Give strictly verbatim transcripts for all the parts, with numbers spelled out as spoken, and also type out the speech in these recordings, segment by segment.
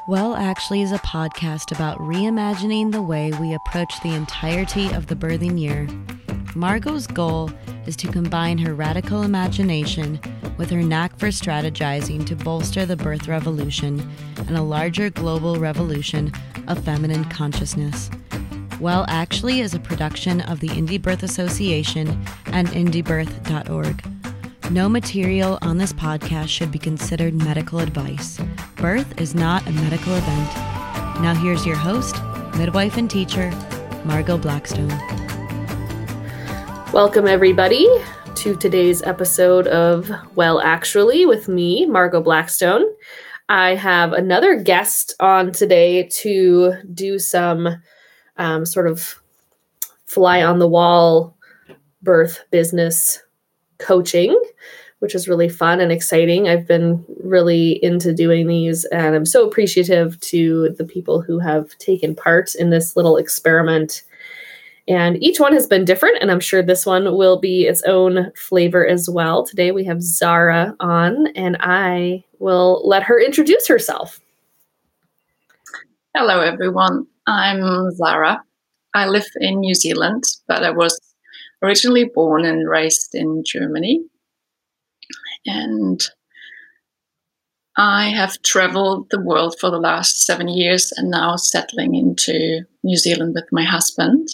Well Actually is a podcast about reimagining the way we approach the entirety of the birthing year. Margot's goal is to combine her radical imagination with her knack for strategizing to bolster the birth revolution and a larger global revolution of feminine consciousness. Well Actually is a production of the Indie Birth Association and indie birth dot org. No material on this podcast should be considered medical advice. Birth is not a medical event. Now here's your host, midwife and teacher, Margot Blackstone. Welcome everybody to today's episode of Well Actually with me, Margot Blackstone. I have another guest on today to do some um, sort of fly on the wall birth business coaching, which is really fun and exciting. I've been really into doing these, and I'm so appreciative to the people who have taken part in this little experiment. And each one has been different, and I'm sure this one will be its own flavor as well. Today we have Zara on, and I will let her introduce herself. Hello, everyone. I'm Zara. I live in New Zealand, but I was originally born and raised in Germany. And I have traveled the world for the last seven years and now settling into New Zealand with my husband.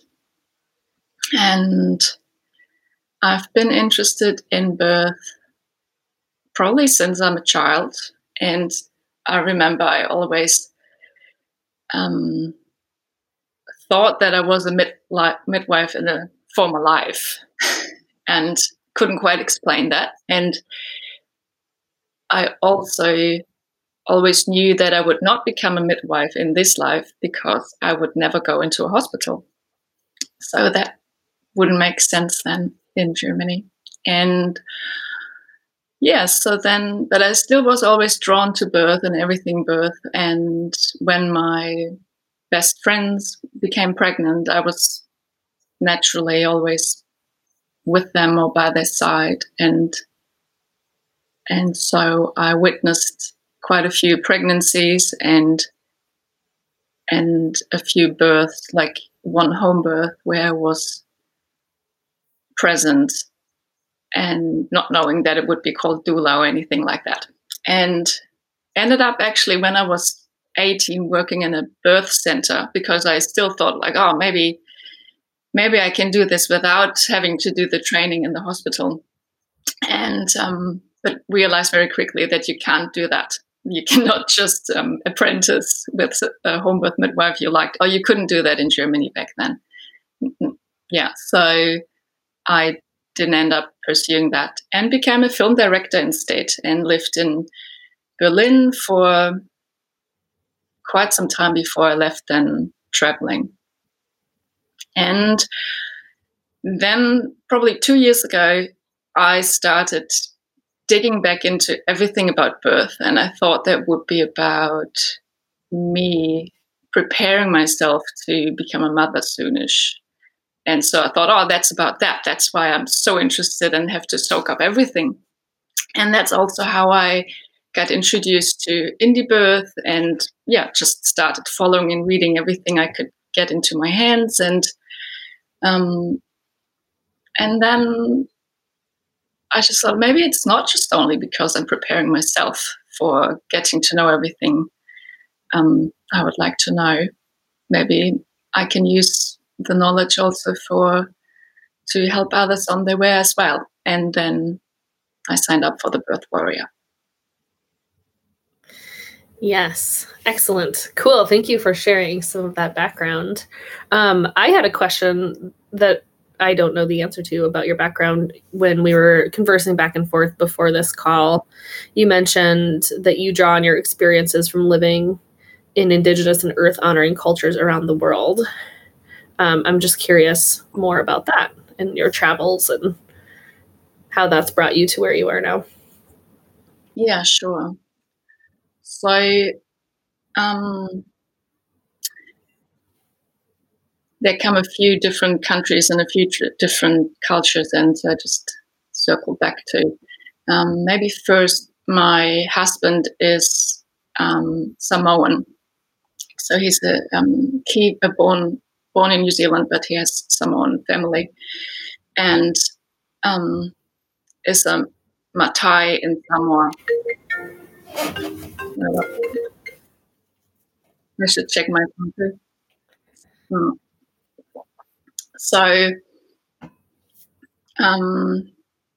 And I've been interested in birth probably since I'm a child. And I remember I always um, thought that I was a mid- midwife in a former life and couldn't quite explain that. And I also always knew that I would not become a midwife in this life because I would never go into a hospital. So that wouldn't make sense then in Germany. And yeah, so then, but I still was always drawn to birth and everything birth. And when my best friends became pregnant, I was naturally always with them or by their side. And and so I witnessed quite a few pregnancies and and a few births, like one home birth where I was present and not knowing that it would be called doula or anything like that. And ended up actually when I was eighteen working in a birth center because I still thought like, oh, maybe maybe I can do this without having to do the training in the hospital. And um, but realized very quickly that you can't do that. You cannot just um, apprentice with a home birth midwife you liked. Or you couldn't do that in Germany back then. Yeah, so I didn't end up pursuing that and became a film director instead and lived in Berlin for quite some time before I left then traveling. And then probably two years ago, I started digging back into everything about birth. And I thought that would be about me preparing myself to become a mother soonish. And so I thought, oh, that's about that. That's why I'm so interested and have to soak up everything. And that's also how I got introduced to indie birth and, yeah, just started following and reading everything I could get into my hands. And um, and then I just thought maybe it's not just only because I'm preparing myself for getting to know everything um, I would like to know. Maybe I can use the knowledge also for to help others on their way as well. And then I signed up for the Birth Warrior. Yes. Excellent. Cool. Thank you for sharing some of that background. Um, I had a question that I don't know the answer to about your background when we were conversing back and forth before this call. You mentioned that you draw on your experiences from living in Indigenous and earth honoring cultures around the world. Um, I'm just curious more about that and your travels and how that's brought you to where you are now. Yeah, sure. So um, there come a few different countries and a few tr- different cultures, and so I just circle back to um, maybe first my husband is um, Samoan, So he's a um, Kiwi, uh, born born in New Zealand, but he has Samoan family, and um, is a Matai in Samoa. I should check my phone too. Hmm. So, um,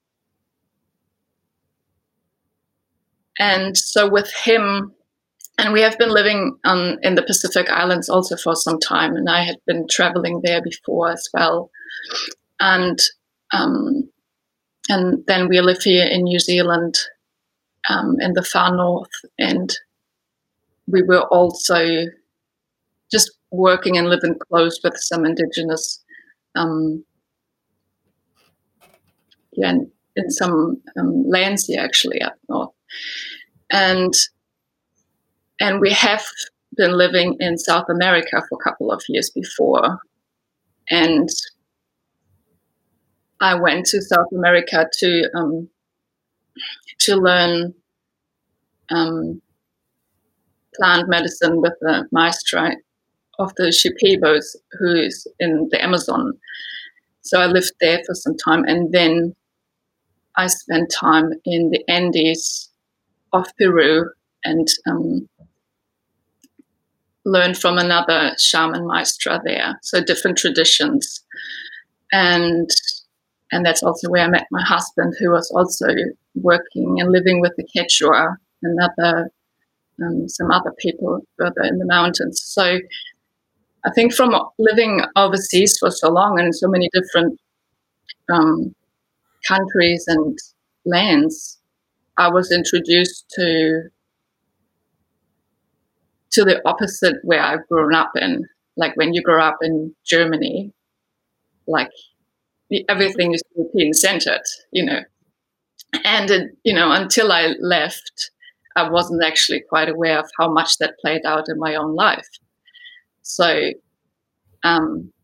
and so with him, and we have been living um, in the Pacific Islands also for some time, and I had been traveling there before as well. And um, and then we live here in New Zealand, um, in the far north, and we were also just working and living close with some indigenous, um, yeah, in, in some um, lands here actually up north, and and we have been living in South America for a couple of years before, and I went to South America to um, to learn um, plant medicine with the maestra of the Shipibos, who is in the Amazon. So I lived there for some time, and then I spent time in the Andes of Peru and um, learned from another shaman maestra there. So different traditions, and and that's also where I met my husband, who was also working and living with the Quechua and other um, some other people further in the mountains. So I think from living overseas for so long and in so many different um, countries and lands, I was introduced to to the opposite where I've grown up in. Like when you grow up in Germany, like everything is European centered, you know. And it, you know, until I left, I wasn't actually quite aware of how much that played out in my own life. So um,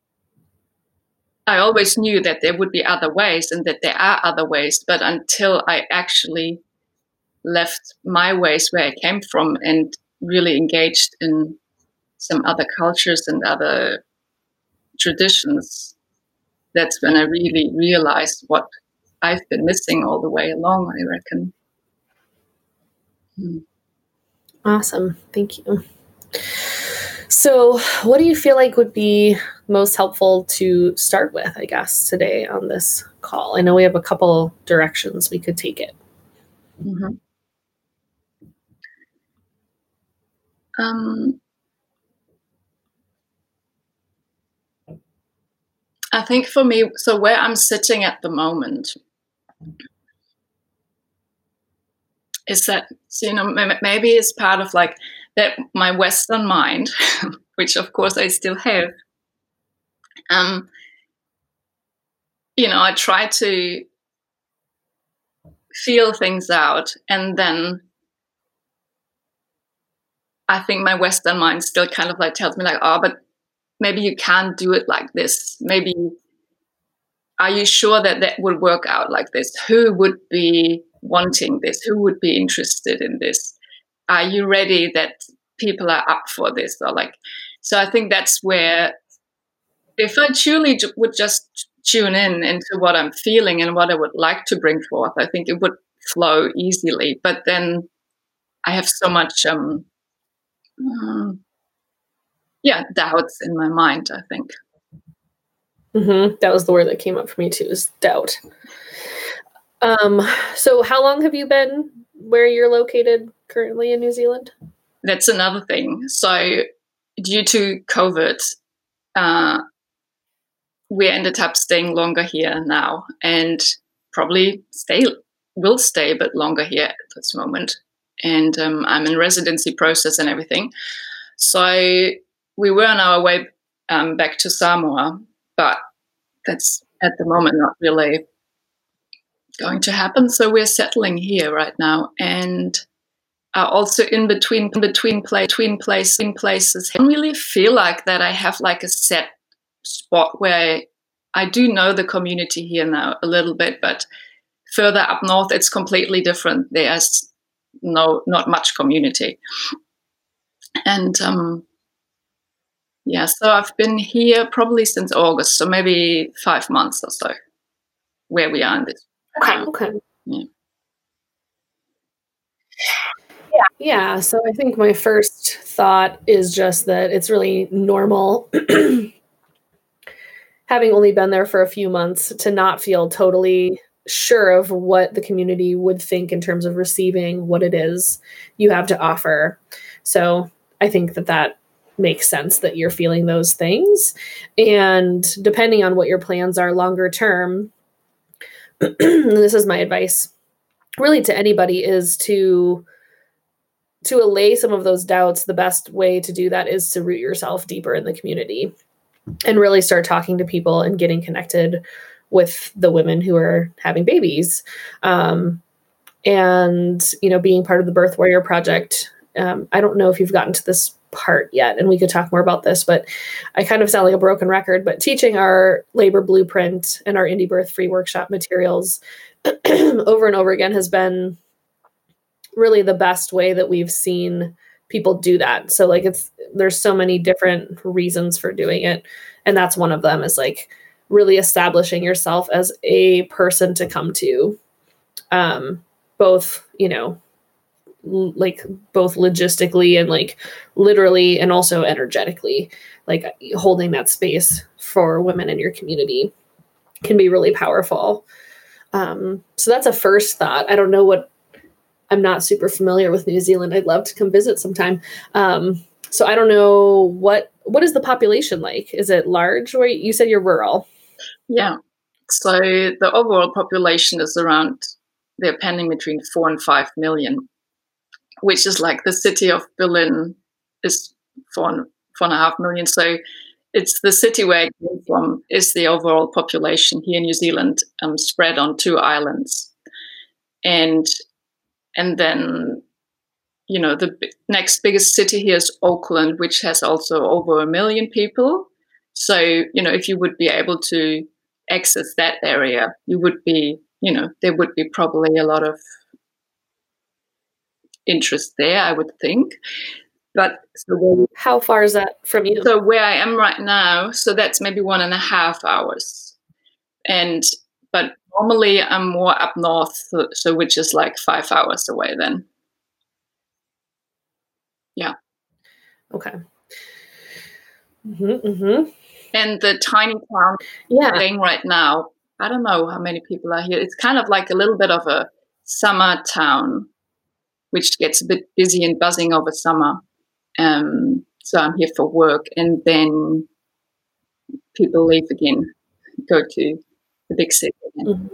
I always knew that there would be other ways and that there are other ways, but until I actually left my ways where I came from and really engaged in some other cultures and other traditions, that's when I really realized what I've been missing all the way along, I reckon. Hmm. Awesome. Thank you. So what do you feel like would be most helpful to start with, I guess, today on this call? I know we have a couple directions we could take it. Mm-hmm. Um, I think for me, so where I'm sitting at the moment is that, so, you know, maybe it's part of like that my Western mind, which of course I still have. Um, you know, I try to feel things out, and then I think my Western mind still kind of like tells me like, oh, but maybe you can't do it like this. Maybe, are you sure that that would work out like this? Who would be wanting this? Who would be interested in this? Are you ready that people are up for this? Or like, so I think that's where, if I truly j- would just tune in into what I'm feeling and what I would like to bring forth, I think it would flow easily. But then I have so much, um, um yeah, doubts in my mind, I think. Mm-hmm. That was the word that came up for me too, is doubt. Um, so how long have you been where you're located currently in New Zealand? That's another thing. So due to COVID, uh, we ended up staying longer here now, and probably stay will stay a bit longer here at this moment. And um, I'm in residency process and everything. So we were on our way um, back to Samoa, but that's at the moment not really going to happen. So we're settling here right now, and are also in between in between play between place in places. I don't really feel like that I have like a set spot where I, I do know the community here now a little bit, but further up north it's completely different. There's no not much community, and um, Yeah, so I've been here probably since August, so maybe five months or so, where we are in this. Okay. Um, Okay. yeah. Yeah. Yeah. So I think my first thought is just that it's really normal, having only been there for a few months, to not feel totally sure of what the community would think in terms of receiving what it is you have to offer. So I think that that makes sense that you're feeling those things. And depending on what your plans are longer term, this is my advice really to anybody, is to to allay some of those doubts. The best way to do that is to root yourself deeper in the community and really start talking to people and getting connected with the women who are having babies. Um, and, you know, being part of the Birth Warrior Project. Um, I don't know if you've gotten to this part yet, and we could talk more about this, but I kind of sound like a broken record, but teaching our labor blueprint and our Indie Birth Free workshop materials over and over again has been really the best way that we've seen people do that. So like, it's, there's so many different reasons for doing it. And that's one of them, is like really establishing yourself as a person to come to, um, both, you know, l- like both logistically and like literally, and also energetically, like holding that space for women in your community can be really powerful. Um, so that's a first thought. I don't know what, I'm not super familiar with New Zealand. I'd love to come visit sometime. Um, so I don't know what, what is the population like? Is it large? Or you said you're rural? Yeah. So the overall population is around, they're pending between four and five million, which is like the city of Berlin is four and, four and a half million. So it's the city where I came from is the overall population here in New Zealand, um, spread on two islands. And and then, you know, the b- next biggest city here is Auckland, which has also over a million people. So, you know, if you would be able to access that area, you would be, you know, there would be probably a lot of interest there, I would think. But so where, How far is that from you? so where I am right now, so that's maybe one and a half hours. And but normally I'm more up north, so, so which is like five hours away then. Yeah. Okay. Mm-hmm, mm-hmm. And the tiny town Yeah. thing right now, I don't know how many people are here. It's kind of like a little bit of a summer town, which gets a bit busy and buzzing over summer. Um, so I'm here for work, and then people leave again, go to the big city again. Mm-hmm.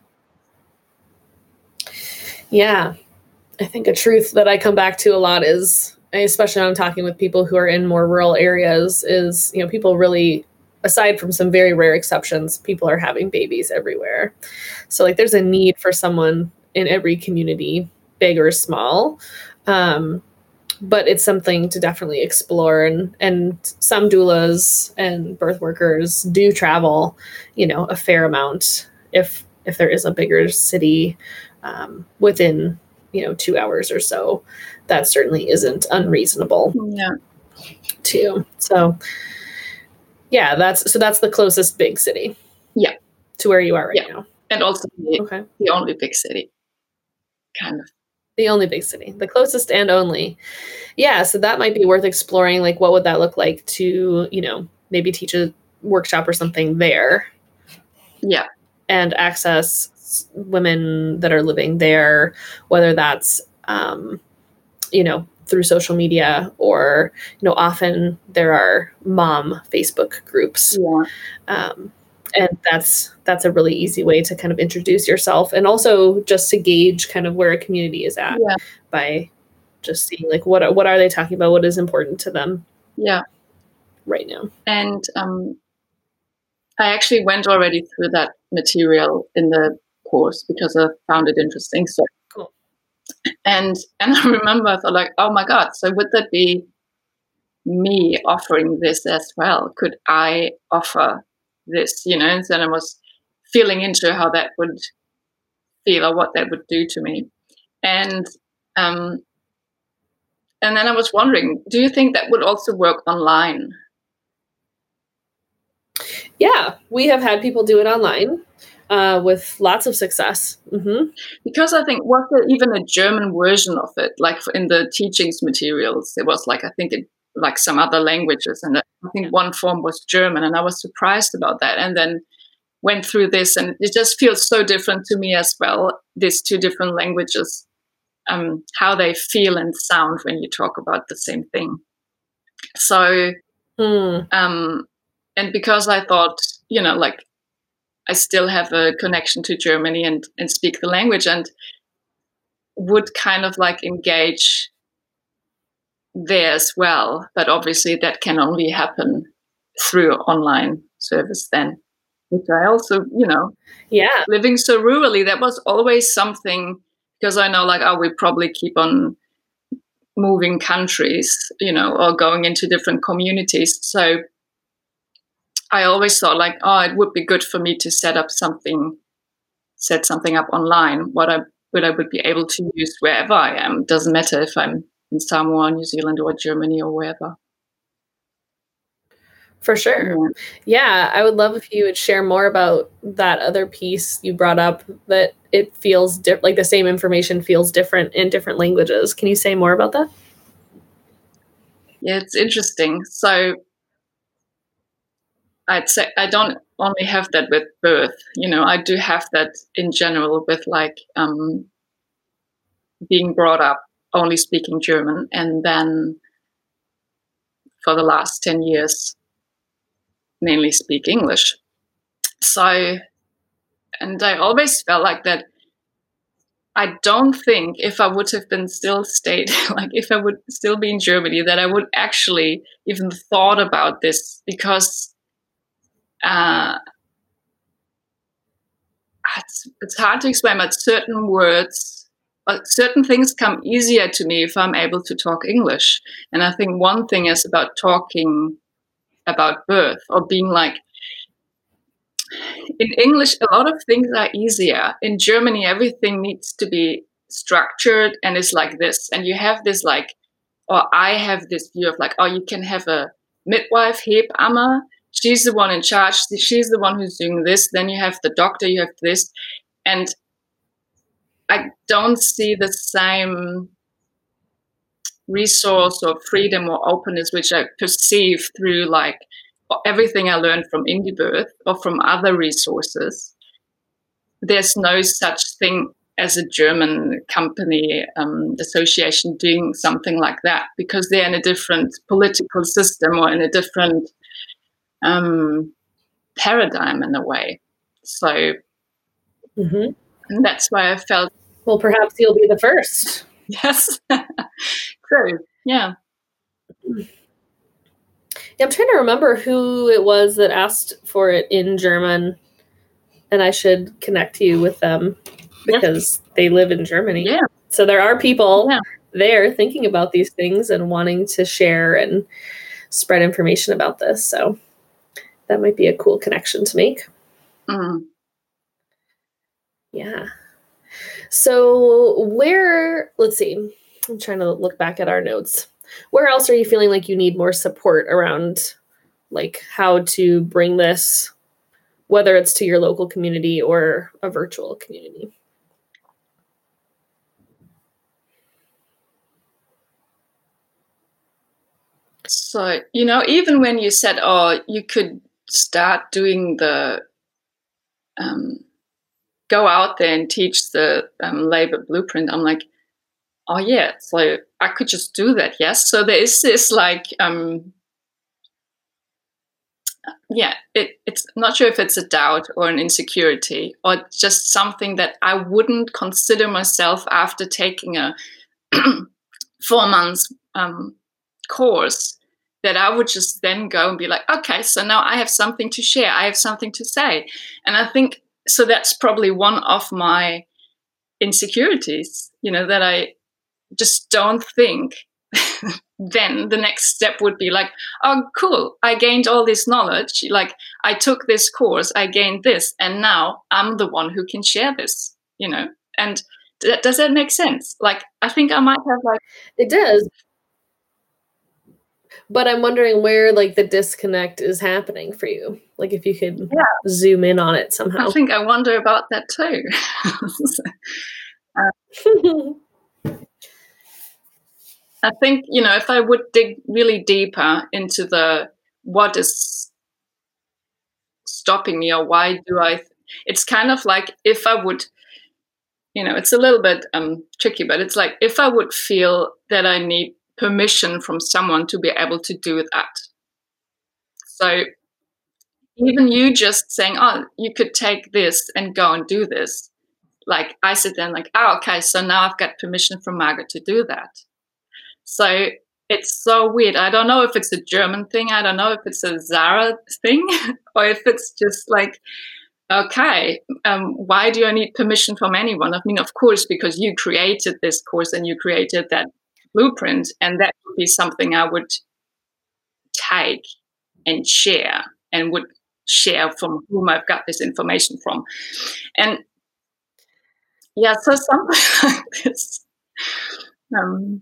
Yeah. I think a truth that I come back to a lot is, especially when I'm talking with people who are in more rural areas, is, you know, people really, aside from some very rare exceptions, people are having babies everywhere. So like there's a need for someone in every community, big or small. Um, but it's something to definitely explore. And, and some doulas and birth workers do travel, you know, a fair amount if, if there is a bigger city, um, within, you know, two hours or so. That certainly isn't unreasonable. Yeah. Too. So yeah, that's, so that's the closest big city. Yeah. To where you are right yeah. now. And also the, okay. the only big city, kind of. The only big city, the closest and only. Yeah. So that might be worth exploring. Like, what would that look like to, you know, maybe teach a workshop or something there? Yeah. And access women that are living there, whether that's, um, you know, through social media, or, you know, often there are mom Facebook groups. Yeah. Um, and that's, that's a really easy way to kind of introduce yourself, and also just to gauge kind of where a community is at yeah. by just seeing like, what, what are they talking about? What is important to them? Yeah. Right now. And, um, I actually went already through that material in the course because I found it interesting. So cool. And, and I remember I thought like, oh my God, so would that be me offering this as well? Could I offer this, you know? And then I was feeling into how that would feel or what that would do to me. And, um, and then I was wondering, do you think that would also work online? Yeah, we have had people do it online uh, with lots of success. Mm-hmm. Because I think, was there even a German version of it? Like in the teachings materials, there was like, I think it, like some other languages. And I think one form was German, and I was surprised about that. And then went through this, and it just feels so different to me as well, these two different languages, um, how they feel and sound when you talk about the same thing. So, mm. um, and because I thought, you know, like I still have a connection to Germany and, and speak the language and would kind of like engage there as well. But obviously that can only happen through online service then, which I also, you know, yeah, living so rurally, that was always something, because I know like, oh, we probably keep on moving countries, you know, or going into different communities. So I always thought like, oh, it would be good for me to set up something, set something up online, what I what I would be able to use wherever I am. Doesn't matter if I'm in Samoa, New Zealand, or Germany, or wherever. For sure. Yeah. yeah, I would love if you would share more about that other piece you brought up, that it feels di- like the same information feels different in different languages. Can you say more about that? Yeah, it's interesting. So I'd say I don't only have that with birth. You know, I do have that in general with like um, being brought up only speaking German, and then for the last ten years mainly speak English. So, and I always felt like that. I don't think if I would have been still stayed, like if I would still be in Germany, that I would actually even thought about this, because uh, it's, it's hard to explain, but certain words, uh, certain things come easier to me if I'm able to talk English. And I think one thing is about talking about birth, or being like, in English, a lot of things are easier. In Germany, everything needs to be structured and is like this. And you have this like, or I have this view of like, oh, you can have a midwife, Hebamme. She's the one in charge. She's the one who's doing this. Then you have the doctor, you have this. And I don't see the same resource or freedom or openness, which I perceive through like everything I learned from IndieBirth or from other resources. There's no such thing as a German company um, association doing something like that, because they're in a different political system or in a different um, paradigm in a way. So mm-hmm. and that's why I felt, well, perhaps you'll be the first. Yes. True. Yeah. Yeah, I'm trying to remember who it was that asked for it in German, and I should connect you with them because yes. they live in Germany. Yeah. So there are people yeah. there thinking about these things and wanting to share and spread information about this. So that might be a cool connection to make. Mm. Yeah. So where, let's see, I'm trying to look back at our notes. Where else are you feeling like you need more support around like how to bring this, whether it's to your local community or a virtual community? So, you know, even when you said, oh, you could start doing the, um, go out there and teach the um, labor blueprint, I'm like, oh yeah, so I could just do that, yes? So there is this like, um, yeah, it, it's I'm not sure if it's a doubt or an insecurity or just something that I wouldn't consider myself after taking a four months um, course, that I would just then go and be like, okay, so now I have something to share. I have something to say. And I think, so that's probably one of my insecurities, you know, that I just don't think then the next step would be like, oh, cool, I gained all this knowledge. Like I took this course, I gained this, and now I'm the one who can share this, you know? And th- does that make sense? Like, I think I might have like... It does. But I'm wondering where like the disconnect is happening for you. Like if you could Yeah. zoom in on it somehow. I think I wonder about that too. uh, I think, you know, if I would dig really deeper into the what is stopping me or why do I, th- it's kind of like if I would, you know, it's a little bit um, tricky, but it's like if I would feel that I need permission from someone to be able to do that. So even you just saying, oh, you could take this and go and do this. Like I sit there and like, oh, okay, so now I've got permission from Margaret to do that. So it's so weird. I don't know if it's a German thing. I don't know if it's a Zara thing or if it's just like, okay, um, why do I need permission from anyone? I mean, of course, because you created this course and you created that blueprint, and that would be something I would take and share and would share from whom I've got this information from. And yeah, so something like this. Um,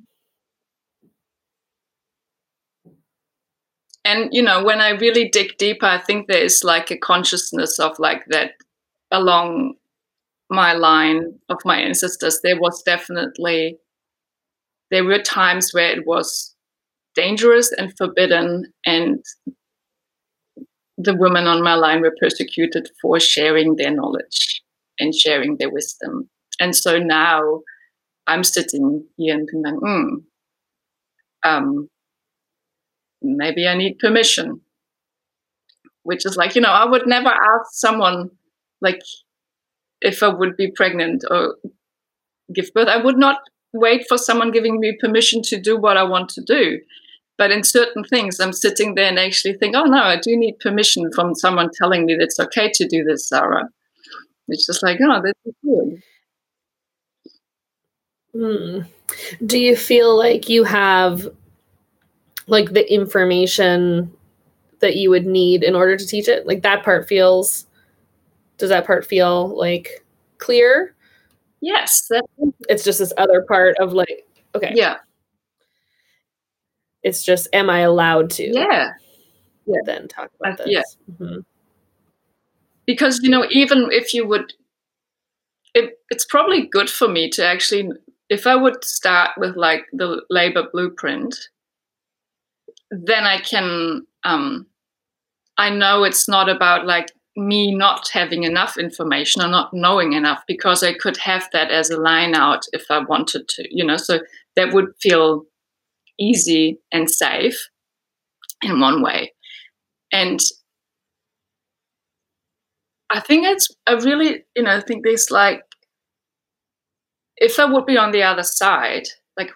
and, you know, when I really dig deeper, I think there is like a consciousness of like that along my line of my ancestors, there was definitely, there were times where it was dangerous and forbidden, and the women on my line were persecuted for sharing their knowledge and sharing their wisdom. And so now I'm sitting here and thinking, hmm, um, maybe I need permission, which is like, you know, I would never ask someone like if I would be pregnant or give birth. I would not wait for someone giving me permission to do what I want to do. But in certain things, I'm sitting there and actually think, oh, no, I do need permission from someone telling me that it's okay to do this, Sarah. It's just like, oh, this is good. Hmm. Do you feel like you have like the information that you would need in order to teach it? Like that part feels, does that part feel like clear? Yes. That, it's just this other part of like, okay. Yeah. It's just, am I allowed to? Yeah. Yeah. Then talk about uh, this. Yeah. Mm-hmm. Because, you know, even if you would, it, it's probably good for me to actually, if I would start with like the labor blueprint, then I can, um, I know it's not about like me not having enough information or not knowing enough, because I could have that as a line out if I wanted to, you know, so that would feel easy and safe in one way. And I think it's a really, you know, I think there's like, if I would be on the other side, like,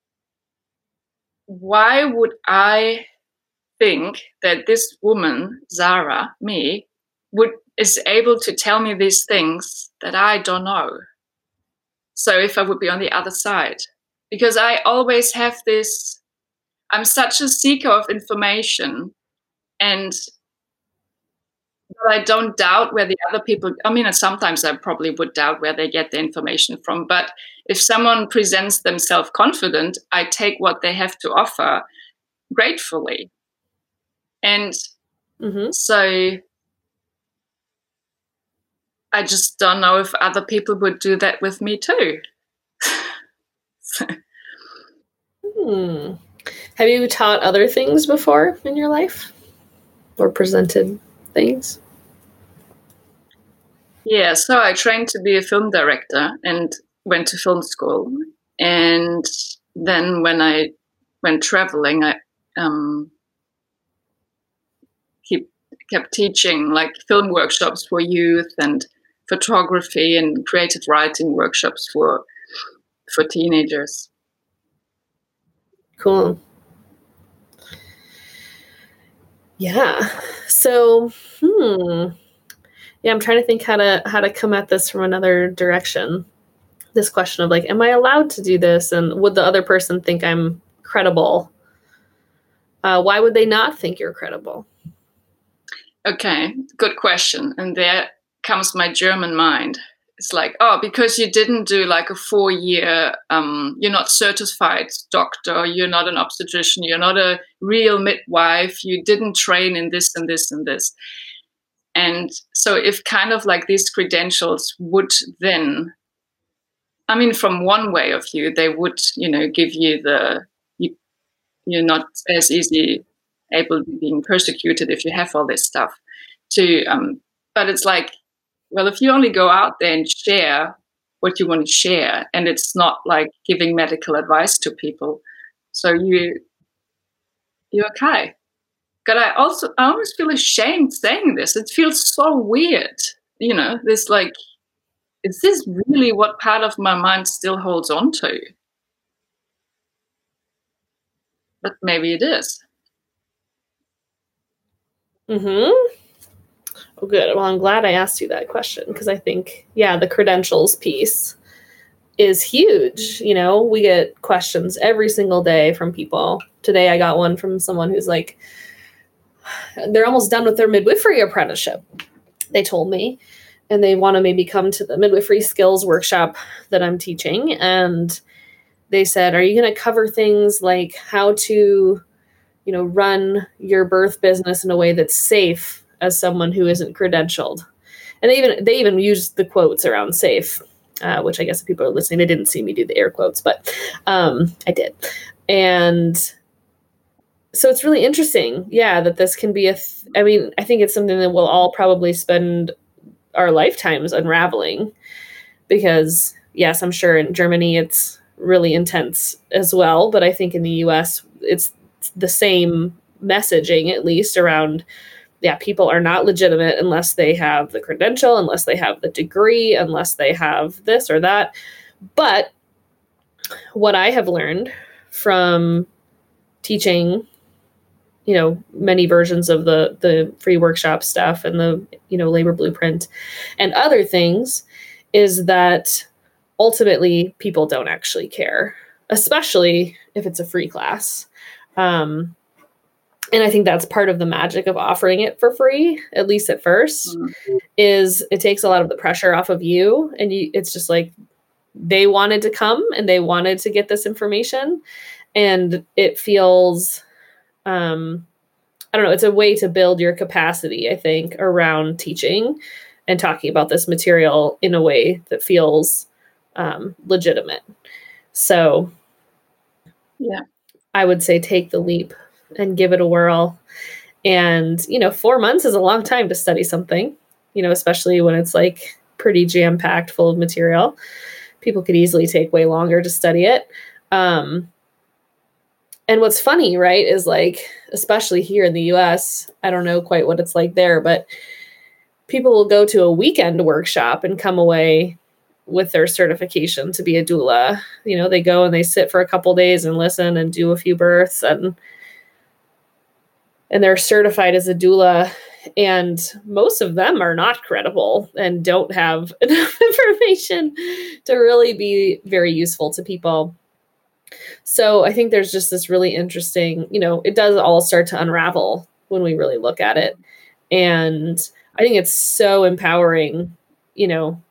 why would I think that this woman, Zara, me, would is able to tell me these things that I don't know? So if I would be on the other side, because I always have this, I'm such a seeker of information, and I don't doubt where the other people, I mean, sometimes I probably would doubt where they get the information from, but if someone presents themselves confident, I take what they have to offer gratefully. And mm-hmm. so I just don't know if other people would do that with me too. so. hmm. Have you taught other things before in your life or presented things? Yeah, so I trained to be a film director and went to film school. And then when I went traveling, I um, keep, kept teaching like film workshops for youth and photography and creative writing workshops for for teenagers. Cool. Yeah. So, hmm. Yeah, I'm trying to think how to how to come at this from another direction. This question of like, am I allowed to do this? And would the other person think I'm credible? Uh, why would they not think you're credible? Okay, good question. And there comes my German mind. it's like, oh, because you didn't do like a four year, um, you're not certified doctor, you're not an obstetrician, you're not a real midwife, you didn't train in this and this and this. And so if kind of like these credentials would then, I mean, from one way of view, they would, you know, give you the, you, you're not as easy able to being persecuted if you have all this stuff to, um, but it's like, well, if you only go out there and share what you want to share, and it's not like giving medical advice to people, so you, you're okay. But I also, I almost feel ashamed saying this. It feels so weird, you know, this like, is this really what part of my mind still holds on to? But maybe it is. Mm-hmm. Oh, good. Well, I'm glad I asked you that question because I think, yeah, the credentials piece is huge. You know, we get questions every single day from people. Today I got one from someone who's like, they're almost done with their midwifery apprenticeship, they told me, and they want to maybe come to the midwifery skills workshop that I'm teaching. And they said, are you going to cover things like how to, you know, run your birth business in a way that's safe as someone who isn't credentialed? And they even they even used the quotes around safe, uh, which I guess if people are listening, they didn't see me do the air quotes, but um, I did. And so it's really interesting, yeah, that this can be a, th- I mean, I think it's something that we'll all probably spend our lifetimes unraveling because, yes, I'm sure in Germany it's really intense as well, but I think in the U S it's the same messaging, at least around, yeah, people are not legitimate unless they have the credential, unless they have the degree, unless they have this or that. But what I have learned from teaching, you know, many versions of the, the free workshop stuff and the, you know, labor blueprint and other things is that ultimately people don't actually care, especially if it's a free class. Um, and I think that's part of the magic of offering it for free, at least at first, mm-hmm. is it takes a lot of the pressure off of you. And you, it's just like, they wanted to come and they wanted to get this information. And it feels, um, I don't know, it's a way to build your capacity, I think, around teaching and talking about this material in a way that feels um, legitimate. So yeah, I would say take the leap and give it a whirl. And, you know, four months is a long time to study something, you know, especially when it's like pretty jam-packed full of material. People could easily take way longer to study it. Um, and what's funny, right, is like, especially here in the U S, I don't know quite what it's like there, but people will go to a weekend workshop and come away with their certification to be a doula. You know, they go and they sit for a couple days and listen and do a few births and and they're certified as a doula. And most of them are not credible and don't have enough information to really be very useful to people. So I think there's just this really interesting, you know, it does all start to unravel when we really look at it. And I think it's so empowering, you know,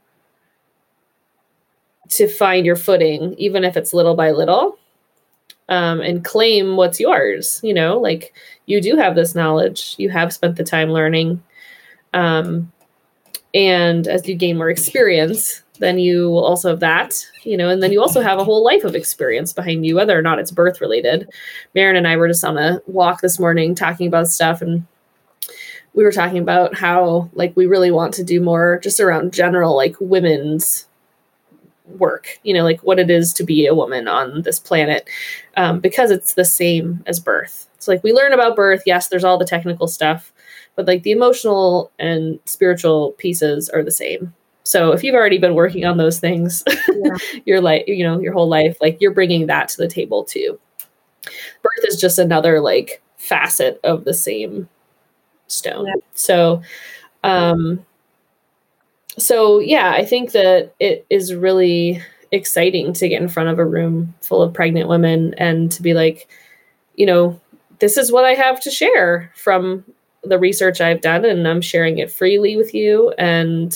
to find your footing, even if it's little by little, um, and claim what's yours. You know, like you do have this knowledge, you have spent the time learning. Um, and as you gain more experience, then you will also have that, you know, and then you also have a whole life of experience behind you, whether or not it's birth related. Maren and I were just on a walk this morning talking about stuff, and we were talking about how like we really want to do more just around general like women's work, you know, like what it is to be a woman on this planet, um, because it's the same as birth. It's like we learn about birth. Yes, there's all the technical stuff, but like the emotional and spiritual pieces are the same. So if you've already been working on those things, yeah. your life, you know, your whole life, like you're bringing that to the table too. Birth is just another like facet of the same stone. Yeah. So, um, So, yeah, I think that it is really exciting to get in front of a room full of pregnant women and to be like, you know, this is what I have to share from the research I've done, and I'm sharing it freely with you. And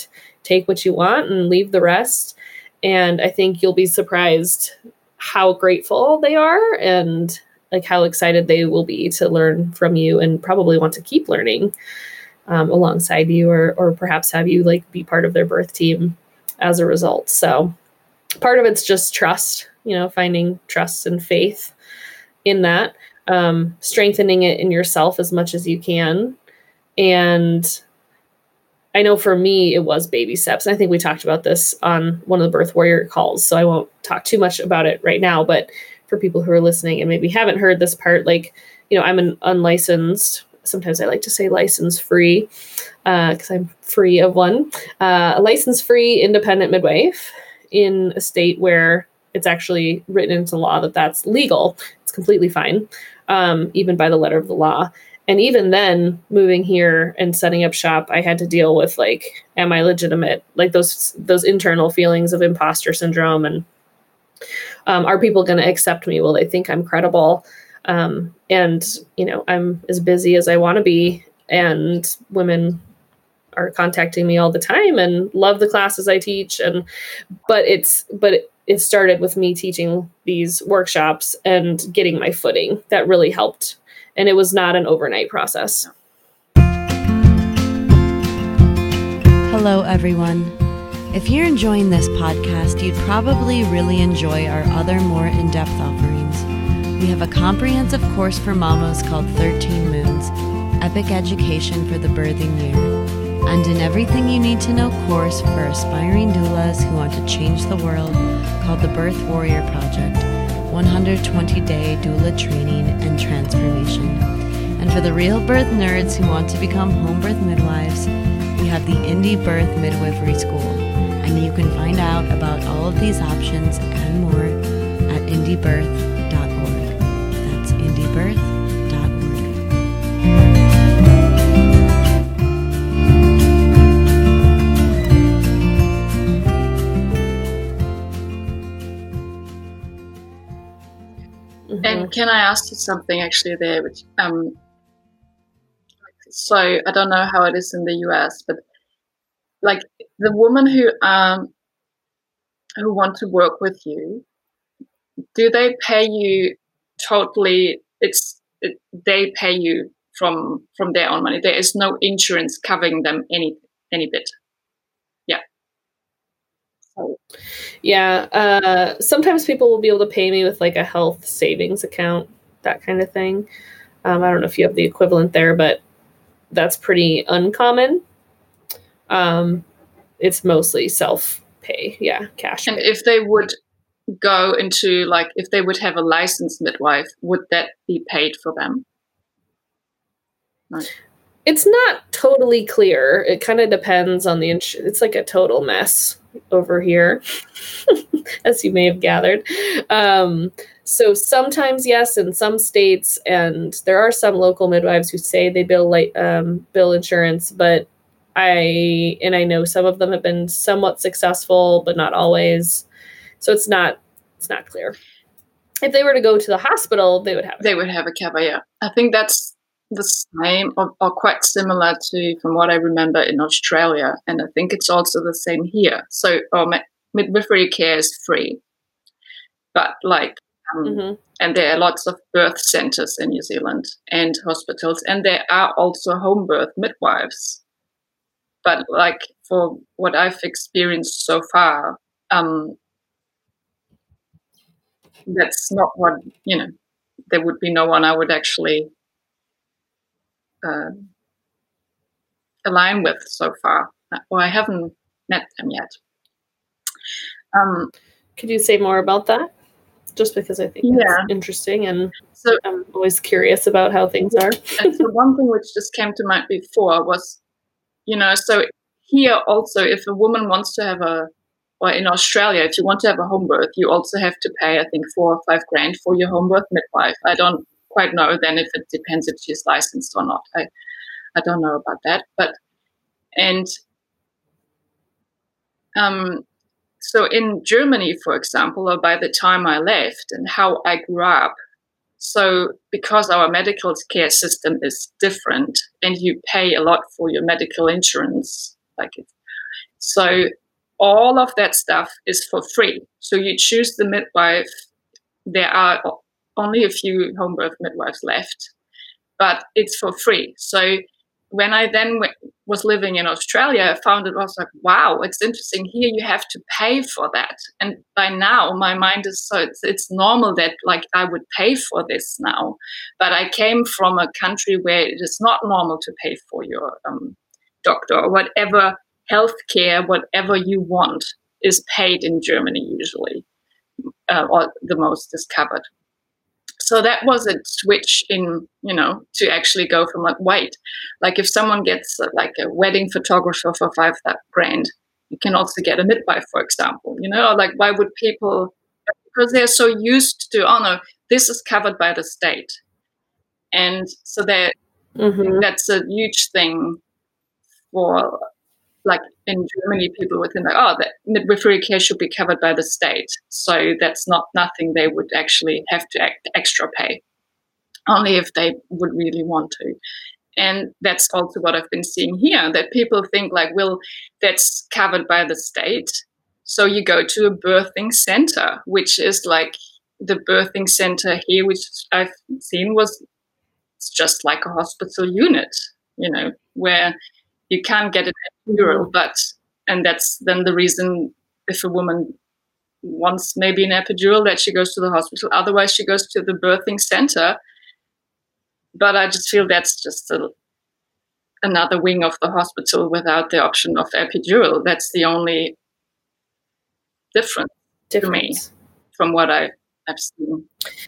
take what you want and leave the rest. And I think you'll be surprised how grateful they are and like how excited they will be to learn from you and probably want to keep learning um, alongside you, or or perhaps have you like be part of their birth team as a result. So part of it's just trust, you know, finding trust and faith in that, um, strengthening it in yourself as much as you can. And I know for me, it was baby steps. I think we talked about this on one of the Birth Warrior calls, so I won't talk too much about it right now. But for people who are listening and maybe haven't heard this part, like, you know, I'm an unlicensed, sometimes I like to say license free, because uh, I'm free of one, uh, a license free independent midwife in a state where it's actually written into law that that's legal. It's completely fine, um, even by the letter of the law. And even then, moving here and setting up shop, I had to deal with like, am I legitimate? Like those those internal feelings of imposter syndrome, and um, are people going to accept me? Will they think I'm credible? Um, and you know, I'm as busy as I want to be, and women are contacting me all the time and love the classes I teach. And but it's but it, it started with me teaching these workshops and getting my footing. That really helped. And it was not an overnight process. Hello, everyone. If you're enjoying this podcast, you'd probably really enjoy our other more in-depth offerings. We have a comprehensive course for mamas called thirteen Moons, Epic Education for the Birthing Year, and an Everything You Need to Know course for aspiring doulas who want to change the world called the Birth Warrior Project, one hundred twenty day doula training and transformation. And for the real birth nerds who want to become home birth midwives, we have the Indie Birth Midwifery School. And you can find out about all of these options and more at indie birth dot org. That's indie birth dot org. And can I ask you something actually there? Which um, so I don't know how it is in the U S, but like the women who um who want to work with you, do they pay you totally? It's it, they pay you from from their own money. There is no insurance covering them any any bit. Yeah. So. Yeah, uh, sometimes people will be able to pay me with like a health savings account, that kind of thing. Um, I don't know if you have the equivalent there, but that's pretty uncommon. Um, it's mostly self-pay, yeah, cash. And pay. if they would go into like, if they would have a licensed midwife, would that be paid for them? No. It's not totally clear. It kind of depends on the ins- it's like a total mess over here, as you may have gathered. Um, so sometimes yes, in some states, and there are some local midwives who say they bill like um, bill insurance, but I and I know some of them have been somewhat successful, but not always. So it's not it's not clear. If they were to go to the hospital, they would have they would have a cover. Yeah, I think that's the same or, or quite similar to from what I remember in Australia, and I think it's also the same here. So oh, midwifery care is free, but like um, mm-hmm. and there are lots of birth centers in New Zealand and hospitals, and there are also home birth midwives. But like for what I've experienced so far, um, that's not what, you know, there would be no one I would actually uh, align with so far. Well, I haven't met them yet. Um, Could you say more about that? Just because I think yeah. it's interesting, and so, I'm always curious about how things are. And so one thing which just came to mind before was, you know, so here also, if a woman wants to have a, or in Australia, if you want to have a home birth, you also have to pay, I think, four or five grand for your home birth midwife. I don't quite know then if it depends if she's licensed or not. I, I don't know about that. But, and um, so in Germany, for example, or by the time I left and how I grew up, so because our medical care system is different and you pay a lot for your medical insurance, like it's So all of that stuff is for free. So you choose the midwife. There are only a few home birth midwives left, but it's for free. So when I then w- was living in Australia, I found it was like, wow, it's interesting. Here you have to pay for that. And by now my mind is so, it's, it's normal that like I would pay for this now. But I came from a country where it is not normal to pay for your um, doctor or whatever healthcare, whatever you want is paid in Germany usually, uh, or the most is covered. So that was a switch in, you know, to actually go from like, wait, like if someone gets uh, like a wedding photographer for five grand, you can also get a midwife, for example, you know, like why would people, because they're so used to, oh no, this is covered by the state. And so that Mm-hmm. that's a huge thing for, like in Germany, people would think like, oh, that midwifery care should be covered by the state. So that's not nothing they would actually have to act extra pay, only if they would really want to. And that's also what I've been seeing here, that people think like, well, that's covered by the state. So you go to a birthing center, which is like the birthing center here, which I've seen was it's just like a hospital unit, you know, where you can't get an epidural, but, and that's then the reason if a woman wants maybe an epidural that she goes to the hospital, otherwise she goes to the birthing center. But I just feel that's just a, another wing of the hospital without the option of epidural. That's the only difference, difference. to me from what I, I've seen.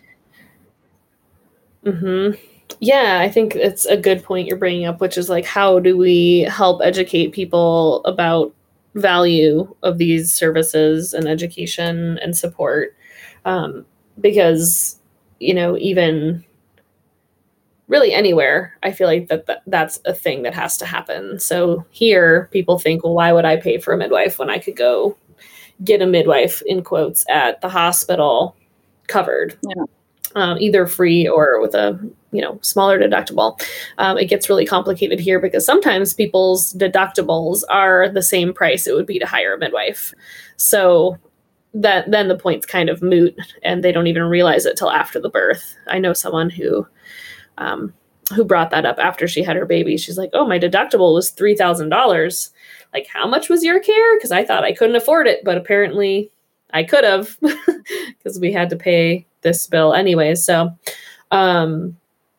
Mm-hmm. Yeah, I think it's a good point you're bringing up, which is like, how do we help educate people about value of these services and education and support? Um, because, you know, even really anywhere, I feel like that, that that's a thing that has to happen. So here people think, well, why would I pay for a midwife when I could go get a midwife in quotes at the hospital covered? Yeah. Um, either free or with a, you know, smaller deductible. Um, it gets really complicated here because sometimes people's deductibles are the same price it would be to hire a midwife. So that then the point's kind of moot and they don't even realize it till after the birth. I know someone who um, who brought that up after she had her baby. She's like, oh, my deductible was three thousand dollars. Like, how much was your care? Because I thought I couldn't afford it, but apparently I could have because we had to pay this bill anyway. So, um,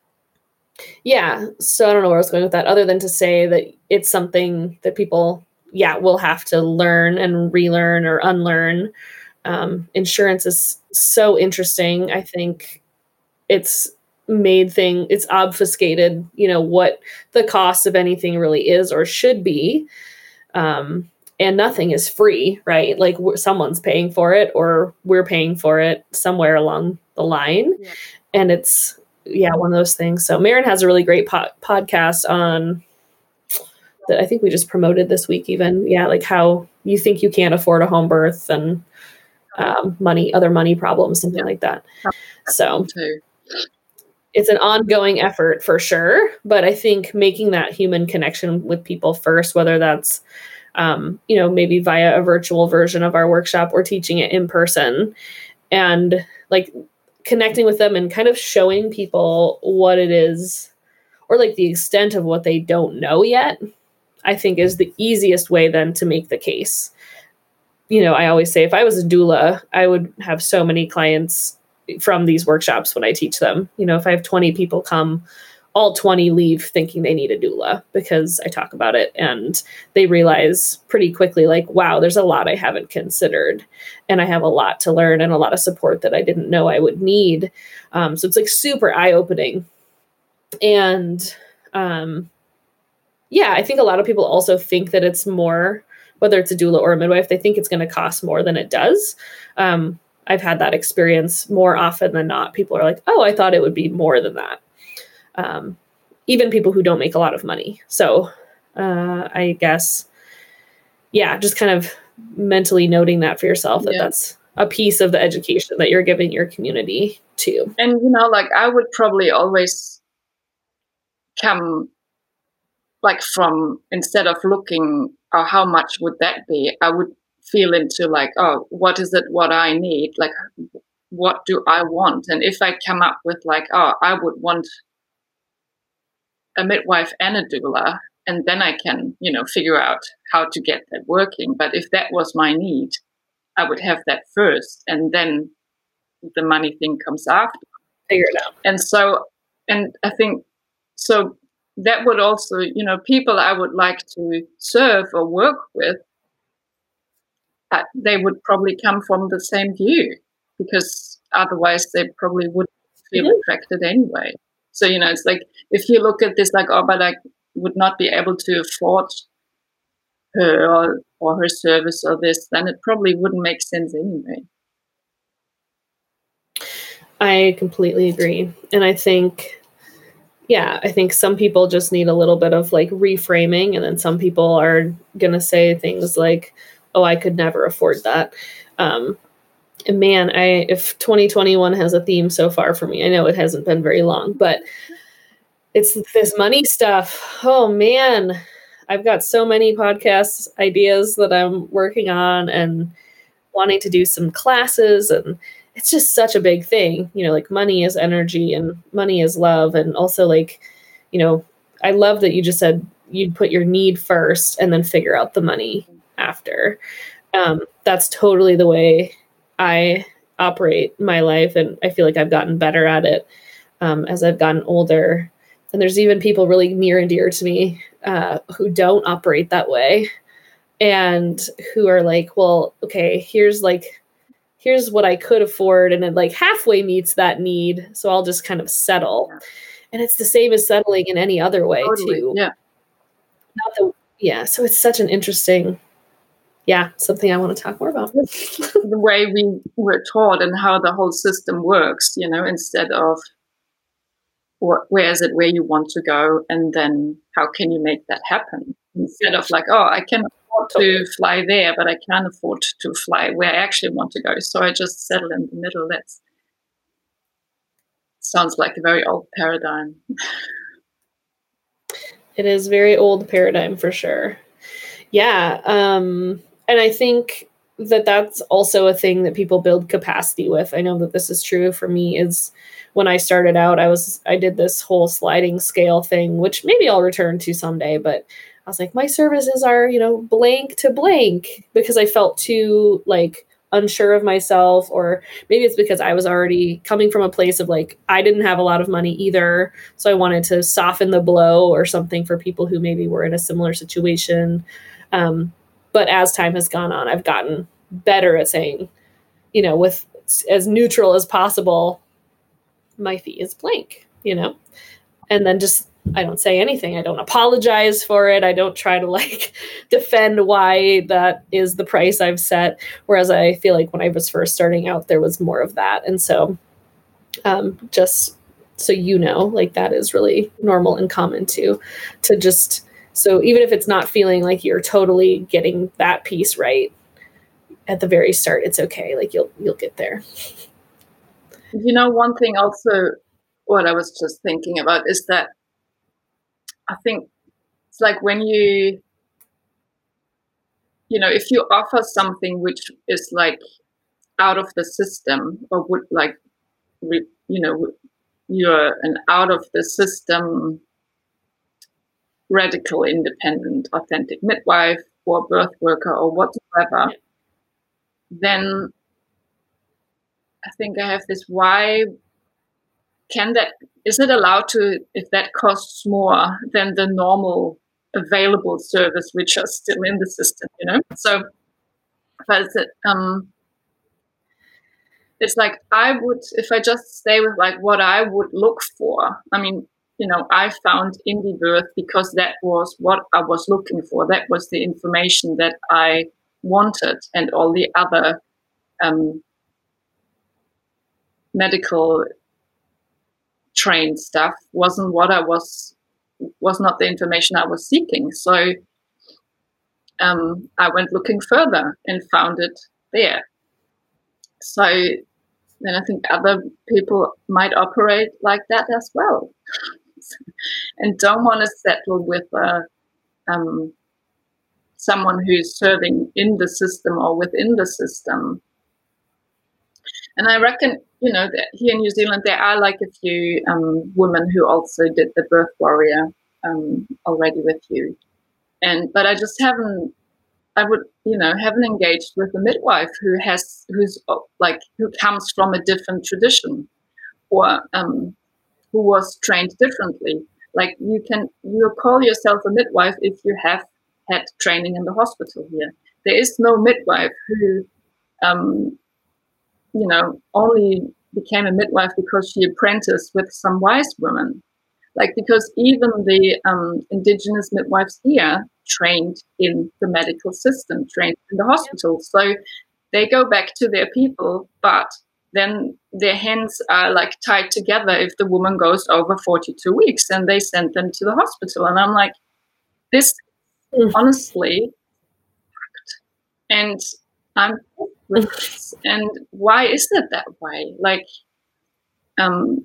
yeah, so I don't know where I was going with that other than to say that it's something that people, yeah, will have to learn and relearn or unlearn. Um, insurance is so interesting. I think it's made thing, it's obfuscated, you know, what the cost of anything really is or should be. Um, and nothing is free, right? Like someone's paying for it or we're paying for it somewhere along the line. Yeah. And it's, yeah, one of those things. So Maren has a really great po- podcast on that I think we just promoted this week even. Yeah, like how you think you can't afford a home birth and um, money, other money problems, something yeah. like that. So it's an ongoing effort for sure. But I think making that human connection with people first, whether that's Um, you know, maybe via a virtual version of our workshop or teaching it in person and like connecting with them and kind of showing people what it is or like the extent of what they don't know yet, I think is the easiest way then to make the case. You know, I always say if I was a doula, I would have so many clients from these workshops when I teach them. You know, if I have twenty people come, all twenty leave thinking they need a doula because I talk about it and they realize pretty quickly like, wow, there's a lot I haven't considered and I have a lot to learn and a lot of support that I didn't know I would need. Um, so it's like super eye-opening. And um, yeah, I think a lot of people also think that it's more, whether it's a doula or a midwife, they think it's going to cost more than it does. Um, I've had that experience more often than not. People are like, oh, I thought it would be more than that. Um, even people who don't make a lot of money. So uh, I guess, yeah, just kind of mentally noting that for yourself, that yeah. that's a piece of the education that you're giving your community too. And, you know, like I would probably always come like from, instead of looking or how much would that be? I would feel into like, oh, what is it, what I need? Like, what do I want? And if I come up with like, oh, I would want a midwife and a doula, and then I can, you know, figure out how to get that working. But if that was my need, I would have that first, and then the money thing comes after. Figure it out. And so, and I think, so that would also, you know, people I would like to serve or work with, uh, they would probably come from the same view, because otherwise they probably wouldn't feel mm-hmm. attracted anyway. So, you know, it's like, if you look at this like, oh, but I would not be able to afford her or, or her service or this, then it probably wouldn't make sense anyway. I completely agree. And I think, yeah, I think some people just need a little bit of like reframing. And then some people are going to say things like, oh, I could never afford that. Um, and man, I, if twenty twenty-one has a theme so far for me, I know it hasn't been very long, but it's this money stuff. Oh man, I've got so many podcast ideas that I'm working on and wanting to do some classes, and it's just such a big thing, you know, like money is energy and money is love. And also like, you know, I love that you just said you'd put your need first and then figure out the money after. Um, that's totally the way I operate my life. And I feel like I've gotten better at it um, as I've gotten older. And there's even people really near and dear to me uh, who don't operate that way and who are like, well, okay, here's like, here's what I could afford. And it like halfway meets that need. So I'll just kind of settle. And it's the same as settling in any other way totally, too. Yeah. Not the, yeah. So it's such an interesting, yeah, something I want to talk more about. The way we were taught and how the whole system works, you know, instead of what, where is it where you want to go, and then how can you make that happen? Instead of like, oh, I can afford to fly there, but I can't afford to fly where I actually want to go. So I just settle in the middle. That sounds like a very old paradigm. It is very old paradigm for sure. Yeah. Um, and I think that that's also a thing that people build capacity with. I know that this is true for me. Is when I started out, I was, I did this whole sliding scale thing, which maybe I'll return to someday, but I was like, my services are, you know, blank to blank, because I felt too like unsure of myself, or maybe it's because I was already coming from a place of like, I didn't have a lot of money either. So I wanted to soften the blow or something for people who maybe were in a similar situation. Um, but as time has gone on, I've gotten better at saying, you know, with as neutral as possible, my fee is blank, you know, and then just, I don't say anything. I don't apologize for it. I don't try to like defend why that is the price I've set. Whereas I feel like when I was first starting out, there was more of that. And so um, just so you know, like that is really normal and common too, to just, so even if it's not feeling like you're totally getting that piece right at the very start, it's okay. Like you'll, you'll get there. You know, one thing also, what I was just thinking about is that I think it's like when you, you know, if you offer something which is like out of the system, or would like, you know, you're an out of the system, radical, independent, authentic midwife or birth worker or whatever, yeah. Then I think I have this, why can that, is it allowed to, if that costs more than the normal available service, which are still in the system, you know? So, but it's, um, it's like I would, if I just stay with like what I would look for, I mean, you know, I found Indie Birth because that was what I was looking for. That was the information that I wanted, and all the other um, medical trained stuff wasn't what I was, was not the information I was seeking. So um, I went looking further and found it there. So then I think other people might operate like that as well, and don't want to settle with a um, someone who's serving in the system or within the system. And I reckon, you know, that here in New Zealand, there are like a few um, women who also did the birth warrior um, already with you. And, but I just haven't, I would, you know, haven't engaged with a midwife who has, who's like, who comes from a different tradition or um, who was trained differently. Like you can, you call yourself a midwife if you have had training in the hospital here. There is no midwife who, um, you know, only became a midwife because she apprenticed with some wise women. Like, because even the um, indigenous midwives here trained in the medical system, trained in the hospital. So they go back to their people, but then their hands are like tied together if the woman goes over forty-two weeks and they send them to the hospital. And I'm like, this mm. honestly, and I'm with this. And why is it that way? Like, um,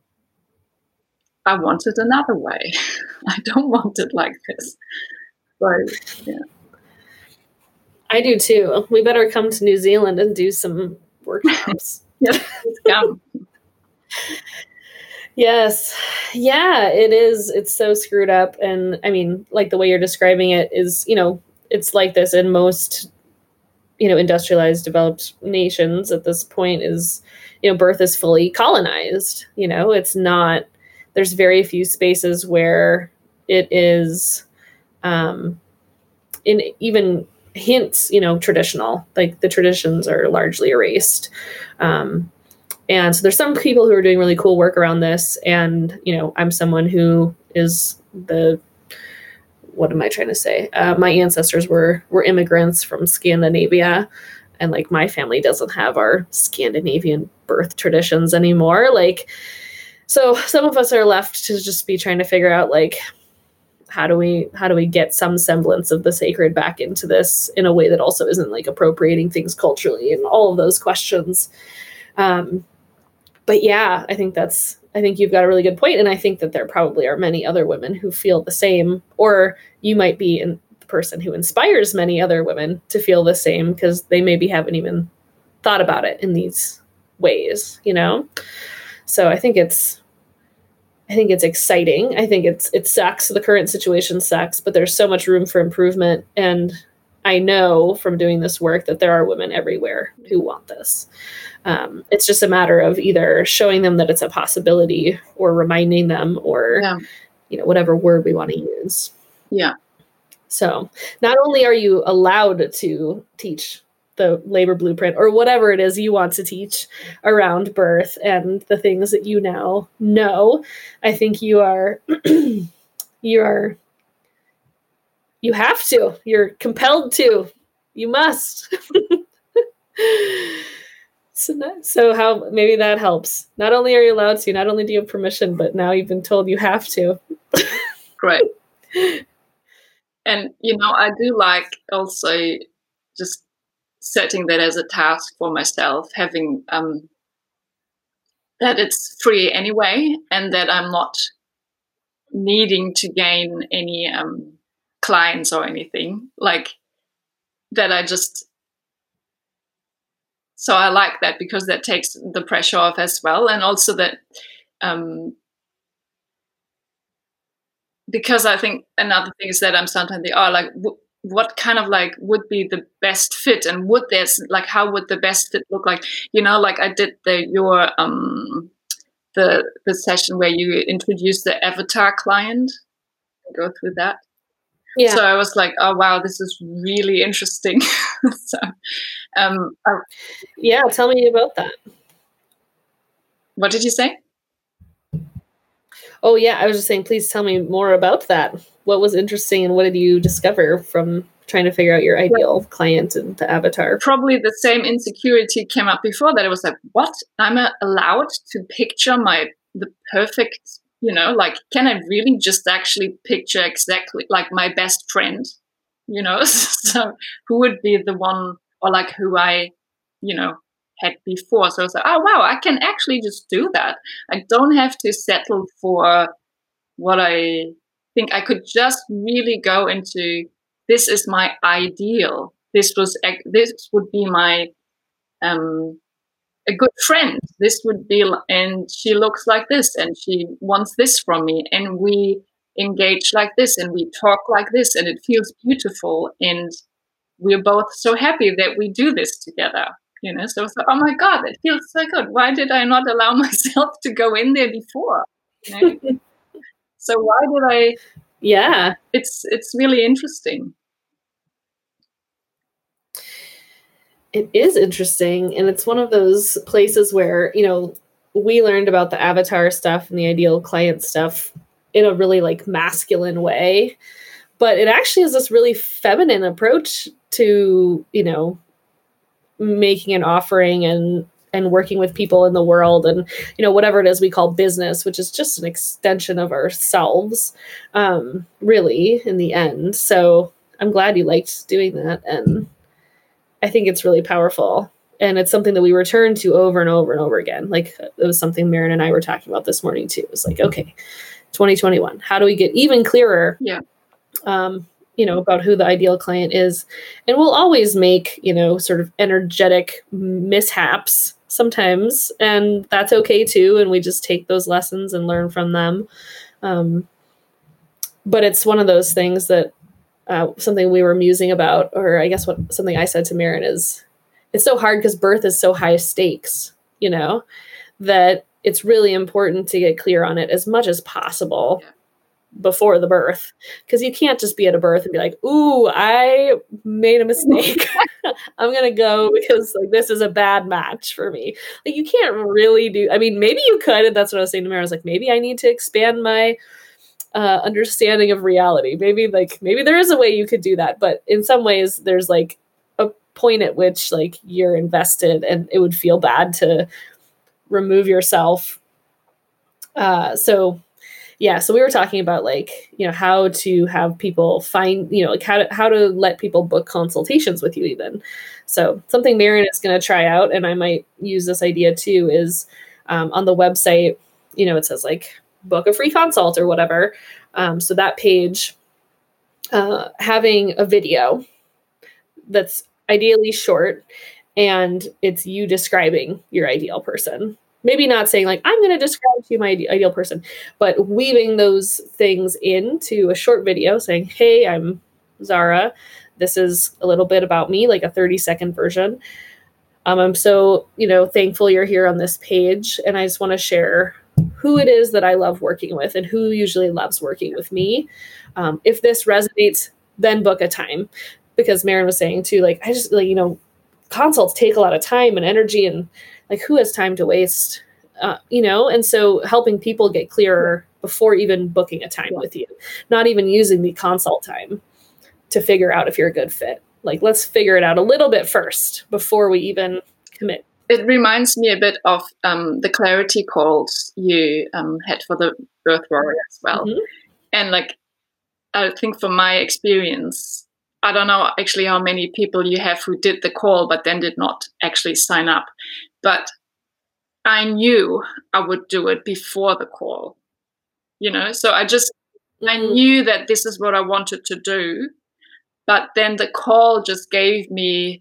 I want it another way. I don't want it like this. So, yeah. I do too. We better come to New Zealand and do some workshops. Yes, come. Yes. Yeah, it is. It's so screwed up. And I mean, like the way you're describing it is, you know, it's like this in most, you know, industrialized, developed nations at this point is, you know, birth is fully colonized. You know, it's not, there's very few spaces where it is um, in even hints, you know, traditional, like the traditions are largely erased. Um, and so there's some people who are doing really cool work around this. And, you know, I'm someone who is the, what am I trying to say? Uh, my ancestors were, were immigrants from Scandinavia. And like my family doesn't have our Scandinavian birth traditions anymore. Like, so some of us are left to just be trying to figure out like, how do we, how do we get some semblance of the sacred back into this in a way that also isn't like appropriating things culturally and all of those questions. Um, but yeah, I think that's, I think you've got a really good point. And I think that there probably are many other women who feel the same, or you might be in, the person who inspires many other women to feel the same because they maybe haven't even thought about it in these ways, you know? So I think it's, I think it's exciting. I think it's, it sucks. The current situation sucks, but there's so much room for improvement. And I know from doing this work that there are women everywhere who want this. Um, it's just a matter of either showing them that it's a possibility or reminding them or, yeah. you know, whatever word we want to use. Yeah. So not only are you allowed to teach the labor blueprint or whatever it is you want to teach around birth and the things that you now know, I think you are, you are, you have to, you're compelled to, you must. So, so how, maybe that helps. Not only are you allowed to, not only do you have permission, but now you've been told you have to. Right. And, you know, I do like also just setting that as a task for myself, having um, that it's free anyway, and that I'm not needing to gain any um, clients or anything, like that I just, so I like that because that takes the pressure off as well. And also that, um, because I think another thing is that I'm sometimes the, oh, like, w- what kind of like would be the best fit, and would there's like, how would the best fit look like? You know, like I did the, your, um, the, the session where you introduced the avatar client, go through that. Yeah. So I was like, oh, wow, this is really interesting. so, um, I, yeah, tell me about that. What did you say? Oh, yeah, I was just saying, please tell me more about that. What was interesting and what did you discover from trying to figure out your ideal yeah. client and the avatar? Probably the same insecurity came up before that. It was like, what? I'm allowed to picture my the perfect, you know, like, can I really just actually picture exactly like my best friend, you know? So who would be the one, or like who I, you know, had before. So I was like, oh, wow, I can actually just do that. I don't have to settle for what I think. I could just really go into this is my ideal. This was this would be my um, a good friend. This would be, and she looks like this, and she wants this from me, and we engage like this, and we talk like this, and it feels beautiful, and we're both so happy that we do this together. You know, so, so oh my God, it feels so good. Why did I not allow myself to go in there before? You know? So why did I? Yeah, it's it's really interesting. It is interesting, and it's one of those places where, you know, we learned about the avatar stuff and the ideal client stuff in a really like masculine way, but it actually is this really feminine approach to, you know, making an offering and and working with people in the world, and, you know, whatever it is we call business, which is just an extension of ourselves, um, really, in the end. So I'm glad you liked doing that, and I think it's really powerful, and it's something that we return to over and over and over again. Like, it was something Maren and I were talking about this morning too. It was like, okay, twenty twenty-one, how do we get even clearer, yeah. um, you know, about who the ideal client is? And we'll always make, you know, sort of energetic mishaps sometimes, and that's okay too. And we just take those lessons and learn from them. Um, but it's one of those things that, Uh, something we were musing about, or I guess what something I said to Maren is, it's so hard because birth is so high stakes, you know, that it's really important to get clear on it as much as possible yeah. before the birth, because you can't just be at a birth and be like, ooh, I made a mistake. I'm going to go because like this is a bad match for me. Like, you can't really do, I mean, maybe you could, and that's what I was saying to Maren. I was like, maybe I need to expand my Uh, understanding of reality. Maybe like, maybe there is a way you could do that, but in some ways there's like a point at which like you're invested and it would feel bad to remove yourself. Uh, so yeah, so we were talking about like, you know, how to have people find, you know, like how to, how to let people book consultations with you even. So something Maren is going to try out, and I might use this idea too, is um, on the website, you know, it says like, book a free consult or whatever. Um, so that page, uh, having a video that's ideally short, and it's you describing your ideal person. Maybe not saying like, I'm going to describe to you my ideal person, but weaving those things into a short video saying, hey, I'm Zara. This is a little bit about me, like a thirty second version. Um, I'm so, you know, thankful you're here on this page. And I just want to share who it is that I love working with and who usually loves working with me. Um, if this resonates, then book a time. Because Maren was saying too, like, I just like, you know, consults take a lot of time and energy, and like, who has time to waste, uh, you know? And so helping people get clearer before even booking a time with you, not even using the consult time to figure out if you're a good fit. Like, let's figure it out a little bit first before we even commit. It reminds me a bit of um, the clarity calls you um, had for the Birth Warrior as well. Mm-hmm. And like, I think from my experience, I don't know actually how many people you have who did the call but then did not actually sign up. But I knew I would do it before the call, you know? So I just, mm-hmm. I knew that this is what I wanted to do. But then the call just gave me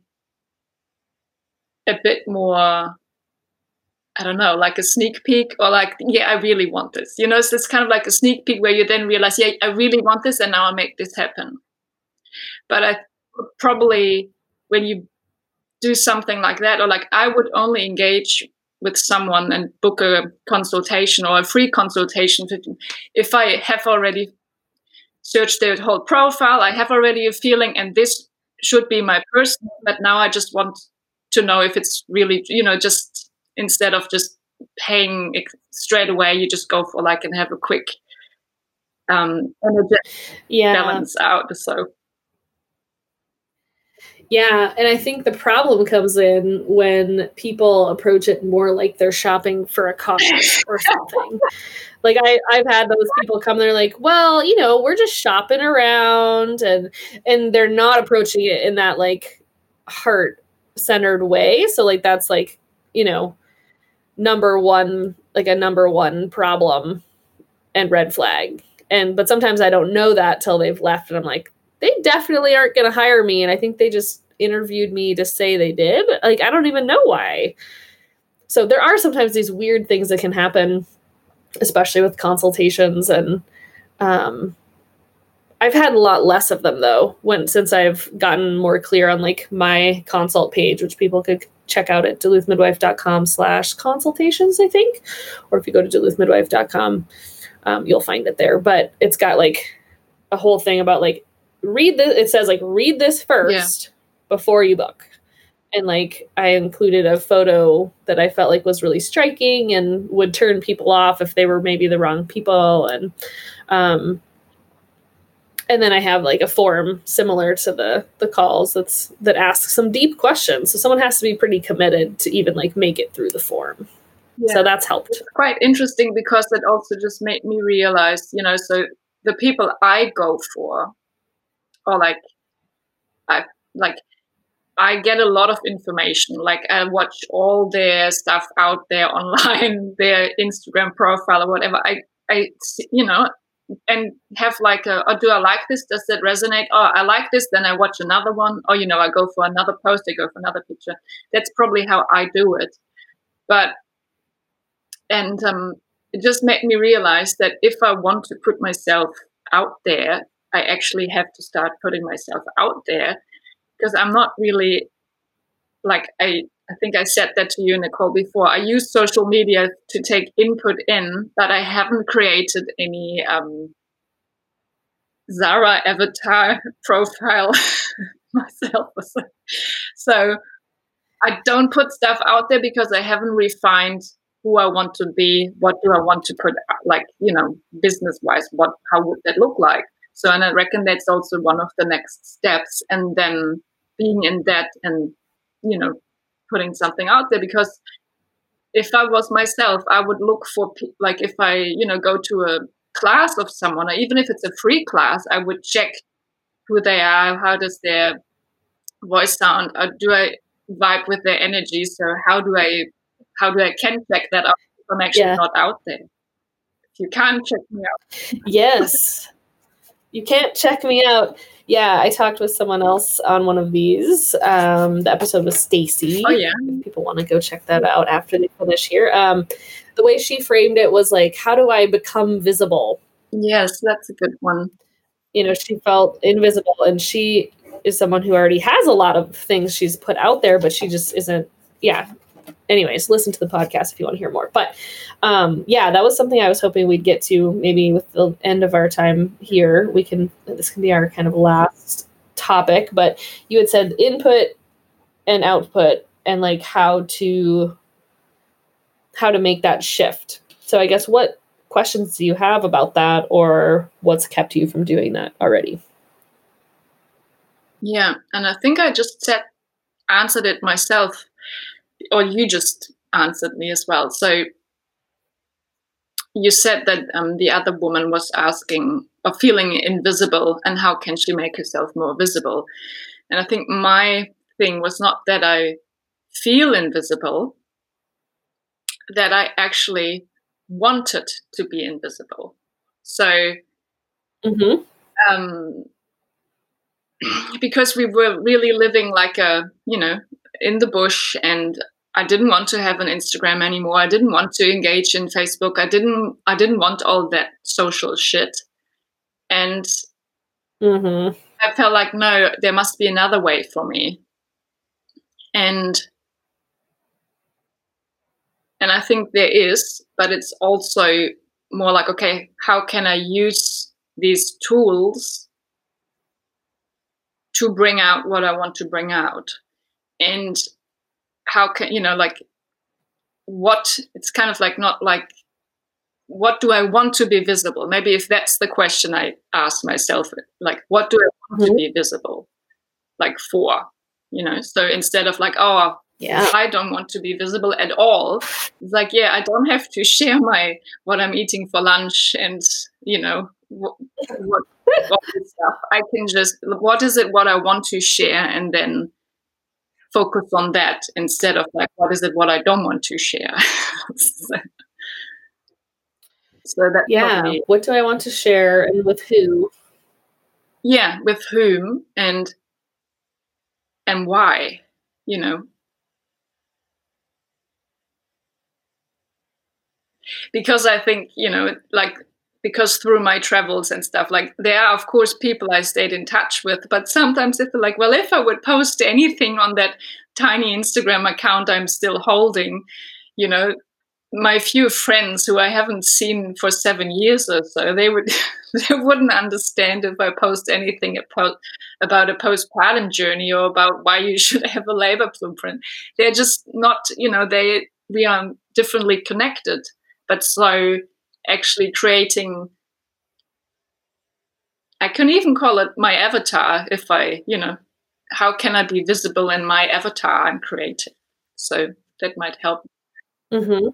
a bit more, I don't know, like a sneak peek, or like, yeah, I really want this. You know, it's this kind of like a sneak peek where you then realize, yeah, I really want this, and now I'll make this happen. But I probably, when you do something like that, or like I would only engage with someone and book a consultation or a free consultation if I have already searched their whole profile, I have already a feeling, and this should be my person, but now I just want to know if it's really, you know, just instead of just paying it straight away, you just go for like and have a quick um energy yeah. balance out. So yeah, and I think the problem comes in when people approach it more like they're shopping for a car or something. Like I, I've had those people come, they're like, well, you know, we're just shopping around, and and they're not approaching it in that like heart-centered way. So like that's like, you know, number one, like a number one problem and red flag. And but sometimes I don't know that till they've left, and I'm like, they definitely aren't going to hire me. And I think they just interviewed me to say they did. But like, I don't even know why. So there are sometimes these weird things that can happen, especially with consultations. And um, I've had a lot less of them though, when since I've gotten more clear on like my consult page, which people could check out at duluthmidwife.com slash consultations, I think. Or if you go to duluth midwife dot com, um, you'll find it there. But it's got like a whole thing about like, read this. It says like, read this first yeah. before you book. And like, I included a photo that I felt like was really striking and would turn people off if they were maybe the wrong people. And, um, and then I have like a form similar to the, the calls that's, that asks some deep questions. So someone has to be pretty committed to even like make it through the form. Yeah. So that's helped. It's quite interesting because it also just made me realize, you know, so the people I go for, or like, I like, I get a lot of information. Like I watch all their stuff out there online, their Instagram profile or whatever. I, I, you know, and have like a, oh, do I like this? Does that resonate? Oh, I like this. Then I watch another one. Or, you know, I go for another post. I go for another picture. That's probably how I do it. But, and um, it just made me realize that if I want to put myself out there, I actually have to start putting myself out there. Because I'm not really, like, I, I think I said that to you, Nicole, before. I use social media to take input in, but I haven't created any um, Zara avatar profile myself. So I don't put stuff out there because I haven't refined who I want to be, what do I want to put, like, you know, business-wise, what, how would that look like? So, and I reckon that's also one of the next steps. And then being in that and, you know, putting something out there, because if I was myself, I would look for, like, if I, you know, go to a class of someone, or even if it's a free class, I would check who they are, how does their voice sound, or do I vibe with their energy? So how do I, how do I can check that out if I'm actually yeah. not out there? If you can't check me out. Yes. You can't check me out. Yeah, I talked with someone else on one of these. Um, the episode was Stacy. Oh, yeah. If people want to go check that out after they finish here. Um, the way she framed it was like, how do I become visible? Yes, that's a good one. You know, she felt invisible, and she is someone who already has a lot of things she's put out there, but she just isn't, yeah. Anyways, listen to the podcast if you want to hear more. But um, yeah, that was something I was hoping we'd get to maybe with the end of our time here. We can, this can be our kind of last topic, but you had said input and output and like how to, how to make that shift. So I guess what questions do you have about that, or what's kept you from doing that already? Yeah. And I think I just said, answered it myself. Or you just answered me as well. So you said that um, the other woman was asking or feeling invisible, and how can she make herself more visible? And I think my thing was not that I feel invisible, that I actually wanted to be invisible. So mm-hmm. um, because we were really living like a, you know, in the bush, and I didn't want to have an Instagram anymore. I didn't want to engage in Facebook. I didn't, I didn't want all that social shit. And mm-hmm. I felt like, no, there must be another way for me. And, and I think there is, but it's also more like, okay, how can I use these tools to bring out what I want to bring out? And how can, you know, like what, it's kind of like, not like, what do I want to be visible? Maybe if that's the question I ask myself, like, what do I want mm-hmm. to be visible? Like for, you know, so instead of like, oh, yeah, I don't want to be visible at all. It's like, yeah, I don't have to share my, what I'm eating for lunch and, you know, what, what, all this stuff. I can just, what is it, what I want to share, and then focus on that instead of like, what is it, what I don't want to share. so, so that yeah, probably, what do I want to share and with who? yeah, with whom and and why, you know. Because I think, you know, like, because through my travels and stuff, like, there are, of course, people I stayed in touch with, but sometimes it's like, well, if I would post anything on that tiny Instagram account I'm still holding, you know, my few friends who I haven't seen for seven years or so, they would they wouldn't understand if I post anything about a postpartum journey or about why you should have a labor blueprint. They're just not, you know, they we are differently connected. But so actually creating, I can even call it my avatar if I, you know, how can I be visible in my avatar I'm creating? So that might help. Mm-hmm.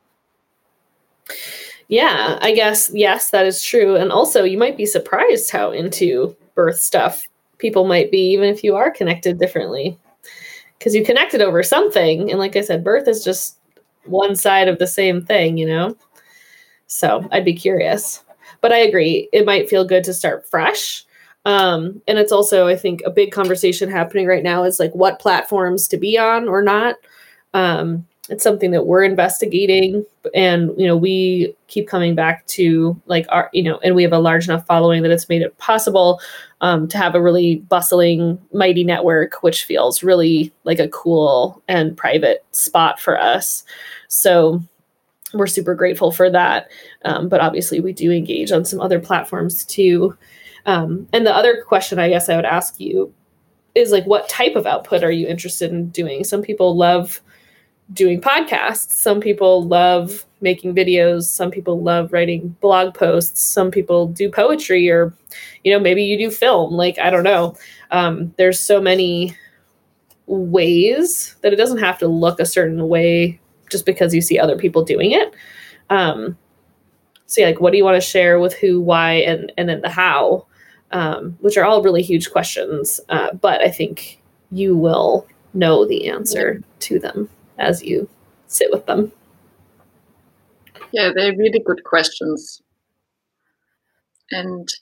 Yeah, I guess, yes, that is true. And also, you might be surprised how into birth stuff people might be, even if you are connected differently. Because you connected over something. And like I said, birth is just one side of the same thing, you know? So I'd be curious. But I agree. It might feel good to start fresh. Um, and it's also, I think, a big conversation happening right now is like what platforms to be on or not. Um, it's something that we're investigating, and, you know, we keep coming back to like our, you know, and we have a large enough following that it's made it possible um, to have a really bustling, mighty network, which feels really like a cool and private spot for us. So we're super grateful for that. Um, but obviously we do engage on some other platforms too. Um, and the other question I guess I would ask you is like, what type of output are you interested in doing? Some people love doing podcasts. Some people love making videos. Some people love writing blog posts. Some people do poetry, or, you know, maybe you do film. Like, I don't know. Um, there's so many ways that it doesn't have to look a certain way just because you see other people doing it. Um, so yeah, like, what do you want to share with who, why, and, and then the how, um, which are all really huge questions. Uh, but I think you will know the answer to them as you sit with them. Yeah, they're really good questions. And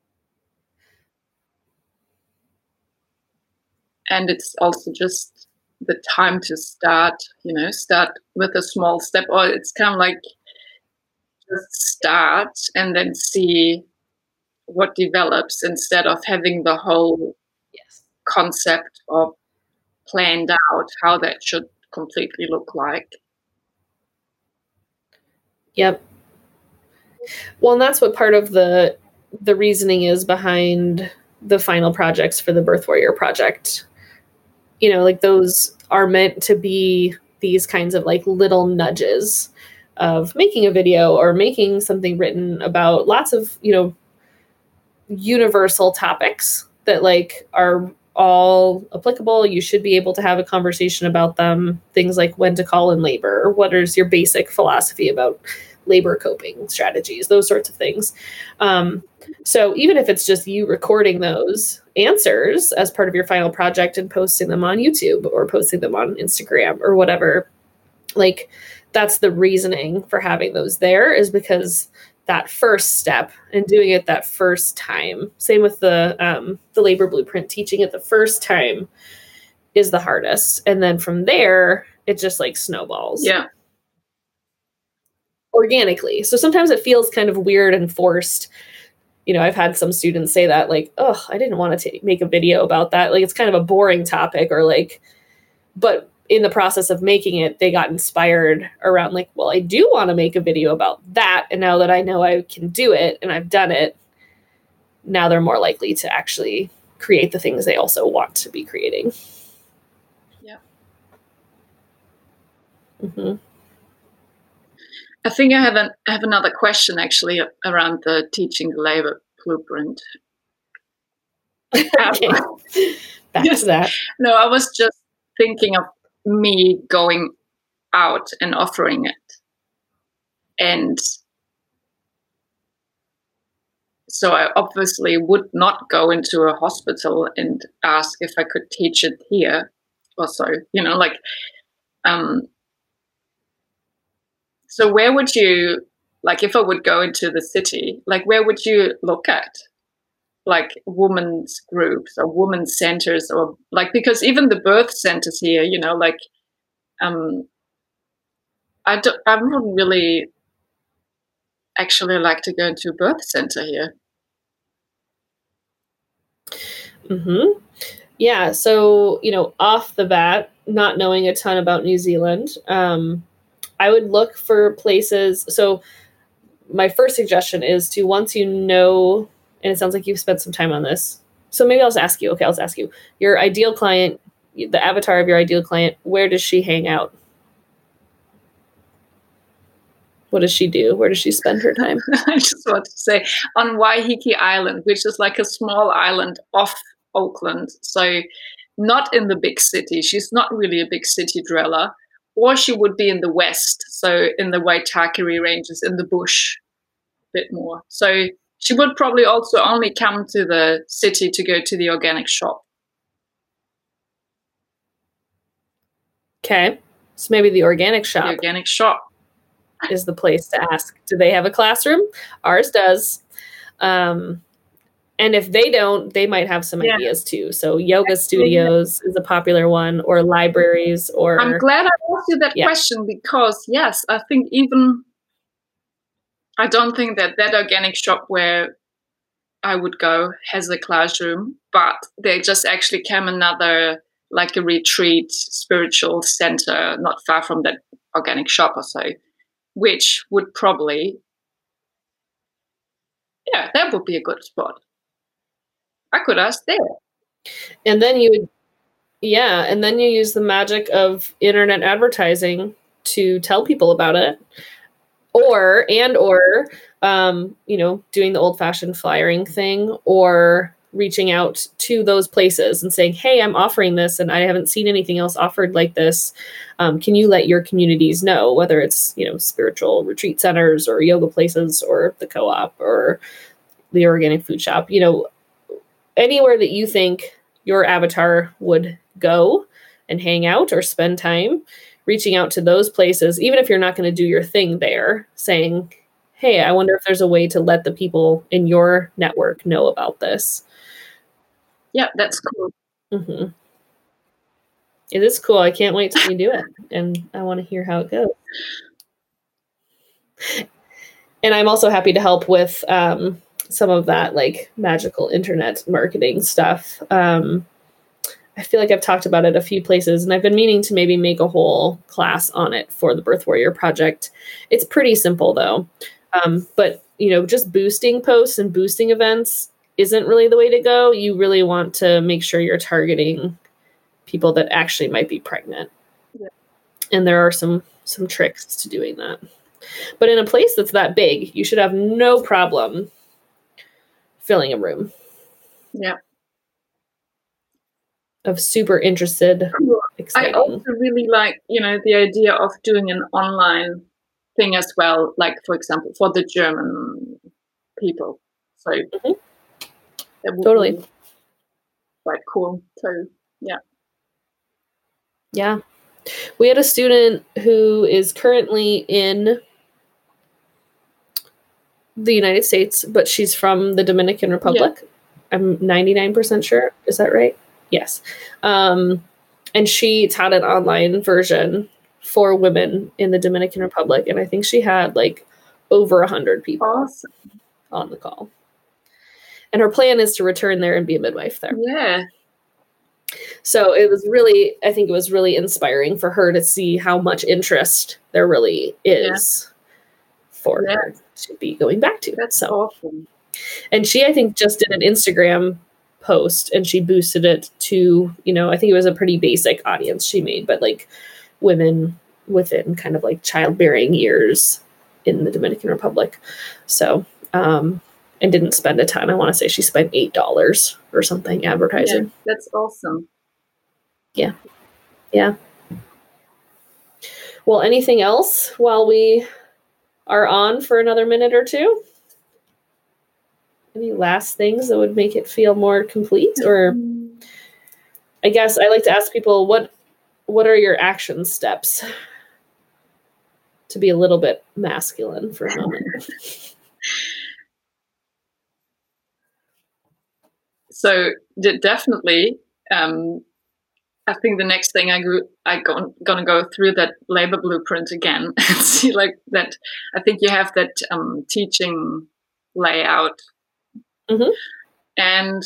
and it's also just the time to start, you know, start with a small step, or it's kind of like just start and then see what develops instead of having the whole Yes. concept or planned out how that should completely look like. Yep. Well, and that's what part of the the reasoning is behind the final projects for the Birth Warrior Project. You know, like, those are meant to be these kinds of like little nudges of making a video or making something written about lots of, you know, universal topics that like are all applicable. You should be able to have a conversation about them. Things like when to call in labor, or what is your basic philosophy about labor coping strategies, those sorts of things. Um, so even if it's just you recording those answers as part of your final project and posting them on YouTube or posting them on Instagram or whatever, like, that's the reasoning for having those there, is because that first step and doing it that first time, same with the um, the labor blueprint, teaching it the first time is the hardest. And then from there, it just like snowballs. Yeah. Organically. So sometimes it feels kind of weird and forced. You know, I've had some students say that, like, oh, I didn't want to make a video about that. Like, it's kind of a boring topic, or like, but in the process of making it, they got inspired around like, well, I do want to make a video about that. And now that I know I can do it and I've done it, now they're more likely to actually create the things they also want to be creating. Yeah. Mm-hmm. I think I have an I have another question actually around the teaching the labor blueprint. Okay. Back yes. to that. No, I was just thinking of me going out and offering it. And so I obviously would not go into a hospital and ask if I could teach it here. Also, you know, like, um, so where would you, like, if I would go into the city, like, where would you look at? like women's groups or women's centers, or like, because even the birth centers here, you know, like um I don't I wouldn't really actually like to go into a birth center here. Mm-hmm. Yeah. So, you know, off the bat, not knowing a ton about New Zealand, um, I would look for places. So my first suggestion is to, once you know, and it sounds like you've spent some time on this. So maybe I'll just ask you. Okay, I'll just ask you. Your ideal client, the avatar of your ideal client, where does she hang out? What does she do? Where does she spend her time? I just want to say on Waiheke Island, which is like a small island off Auckland. So not in the big city. She's not really a big city dweller. Or she would be in the west, so in the Waitakere Ranges, in the bush a bit more. So she would probably also only come to the city to go to the organic shop. Okay. So maybe the organic shop. The organic shop is the place to ask. Do they have a classroom? Ours does. Um, and if they don't, they might have some yeah. ideas too. So yoga studios is a popular one, or libraries, or... I'm glad I asked you that yeah. question, because yes, I think even... I don't think that that organic shop where I would go has a classroom, but there just actually came another, like a retreat spiritual center not far from that organic shop or so, which would probably, yeah, that would be a good spot. I could ask there. And then you would, yeah, and then you use the magic of internet advertising to tell people about it. Or, and, or, um, you know, doing the old fashioned flyering thing, or reaching out to those places and saying, hey, I'm offering this and I haven't seen anything else offered like this. Um, can you let your communities know, whether it's, you know, spiritual retreat centers or yoga places or the co-op or the organic food shop, you know, anywhere that you think your avatar would go and hang out or spend time, reaching out to those places, even if you're not going to do your thing there, saying, hey, I wonder if there's a way to let the people in your network know about this. Yeah, that's cool. Mm-hmm. It is cool. I can't wait till you do it. And I want to hear how it goes. And I'm also happy to help with um, some of that like magical internet marketing stuff. Um, I feel like I've talked about it a few places, and I've been meaning to maybe make a whole class on it for the Birth Warrior Project. It's pretty simple though. Um, but, you know, just boosting posts and boosting events isn't really the way to go. You really want to make sure you're targeting people that actually might be pregnant. Yeah. And there are some, some tricks to doing that. But in a place that's that big, you should have no problem filling a room. Yeah. Of super interested, cool. exciting. I also really like, you know, the idea of doing an online thing as well, like, for example, for the German people. So mm-hmm. that would totally be quite cool. So, yeah. Yeah. We had a student who is currently in the United States, but she's from the Dominican Republic. Yeah. I'm ninety-nine percent sure. Is that right? Yes. Um, and she taught an online version for women in the Dominican Republic. And I think she had like over a hundred people awesome. on the call. And her plan is to return there and be a midwife there. Yeah. So it was really, I think it was really inspiring for her to see how much interest there really is yeah. for yeah. her to be going back to. That's so awesome. And she, I think, just did an Instagram post and she boosted it to, you know, I think it was a pretty basic audience she made, but like women within kind of like childbearing years in the Dominican Republic. So, um, and didn't spend a ton. I want to say she spent eight dollars or something advertising. Yeah, that's awesome. Yeah. Yeah. Well, anything else while we are on for another minute or two? Any last things that would make it feel more complete? Or I guess I like to ask people, what what are your action steps to be a little bit masculine for a moment? so d- definitely, um, I think the next thing I go, I go, gonna go through that labor blueprint again and see like that. I think you have that um, teaching layout, mm-hmm. and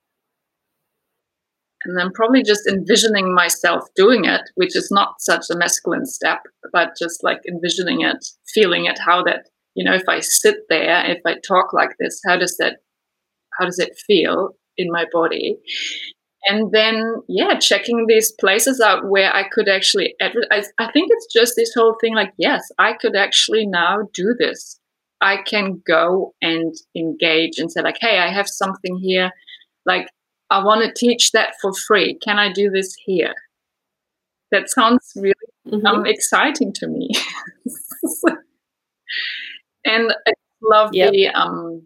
and then probably just envisioning myself doing it, which is not such a masculine step, but just like envisioning it, feeling it, how that, you know, if I sit there, if I talk like this, how does that, how does it feel in my body? And then, yeah, checking these places out where I could actually advertise. I think it's just this whole thing like, yes, I could actually now do this. I can go and engage and say like, hey, I have something here. Like, I want to teach that for free. Can I do this here? That sounds really mm-hmm. um, exciting to me. And I love yep. the, um,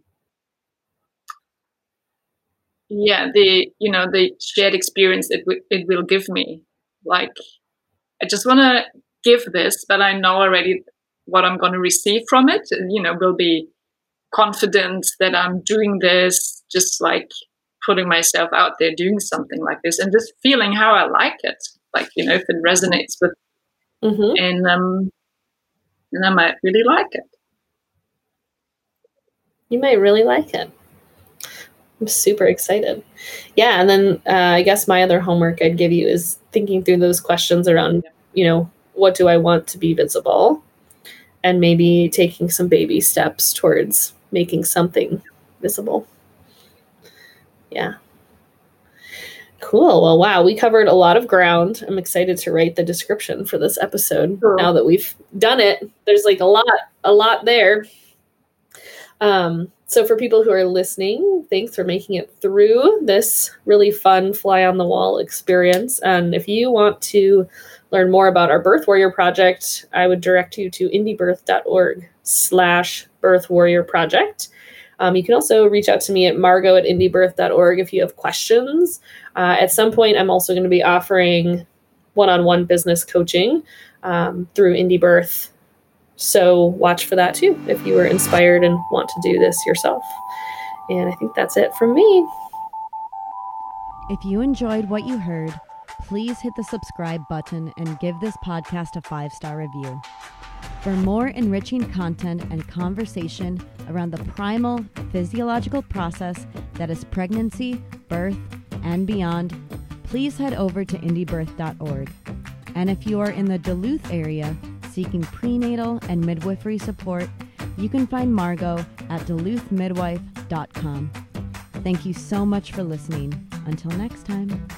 yeah, the, you know, the shared experience it, w- it will give me. Like, I just want to give this, but I know already what I'm going to receive from it. And, you know, will be confident that I'm doing this, just like putting myself out there, doing something like this, and just feeling how I like it. Like, you know, if it resonates with, mm-hmm. and um, and I might really like it. You might really like it. I'm super excited. Yeah, and then uh, I guess my other homework I'd give you is thinking through those questions around, you know, what do I want to be visible, and maybe taking some baby steps towards making something visible. Yeah. Cool. Well, wow, we covered a lot of ground. I'm excited to write the description for this episode. Cool. Now that we've done it, there's like a lot, a lot there. Um, so for people who are listening, thanks for making it through this really fun fly on the wall experience. And if you want to learn more about our Birth Warrior Project, I would direct you to indiebirth.org slash Birth Warrior Project. Um, you can also reach out to me at margo at indiebirth dot org if you have questions. Uh, at some point, I'm also going to be offering one-on-one business coaching um, through IndieBirth. So watch for that too if you are inspired and want to do this yourself. And I think that's it from me. If you enjoyed what you heard, please hit the subscribe button and give this podcast a five-star review. For more enriching content and conversation around the primal physiological process that is pregnancy, birth, and beyond, please head over to indiebirth dot org. And if you are in the Duluth area seeking prenatal and midwifery support, you can find Margo at duluth midwife dot com. Thank you so much for listening. Until next time.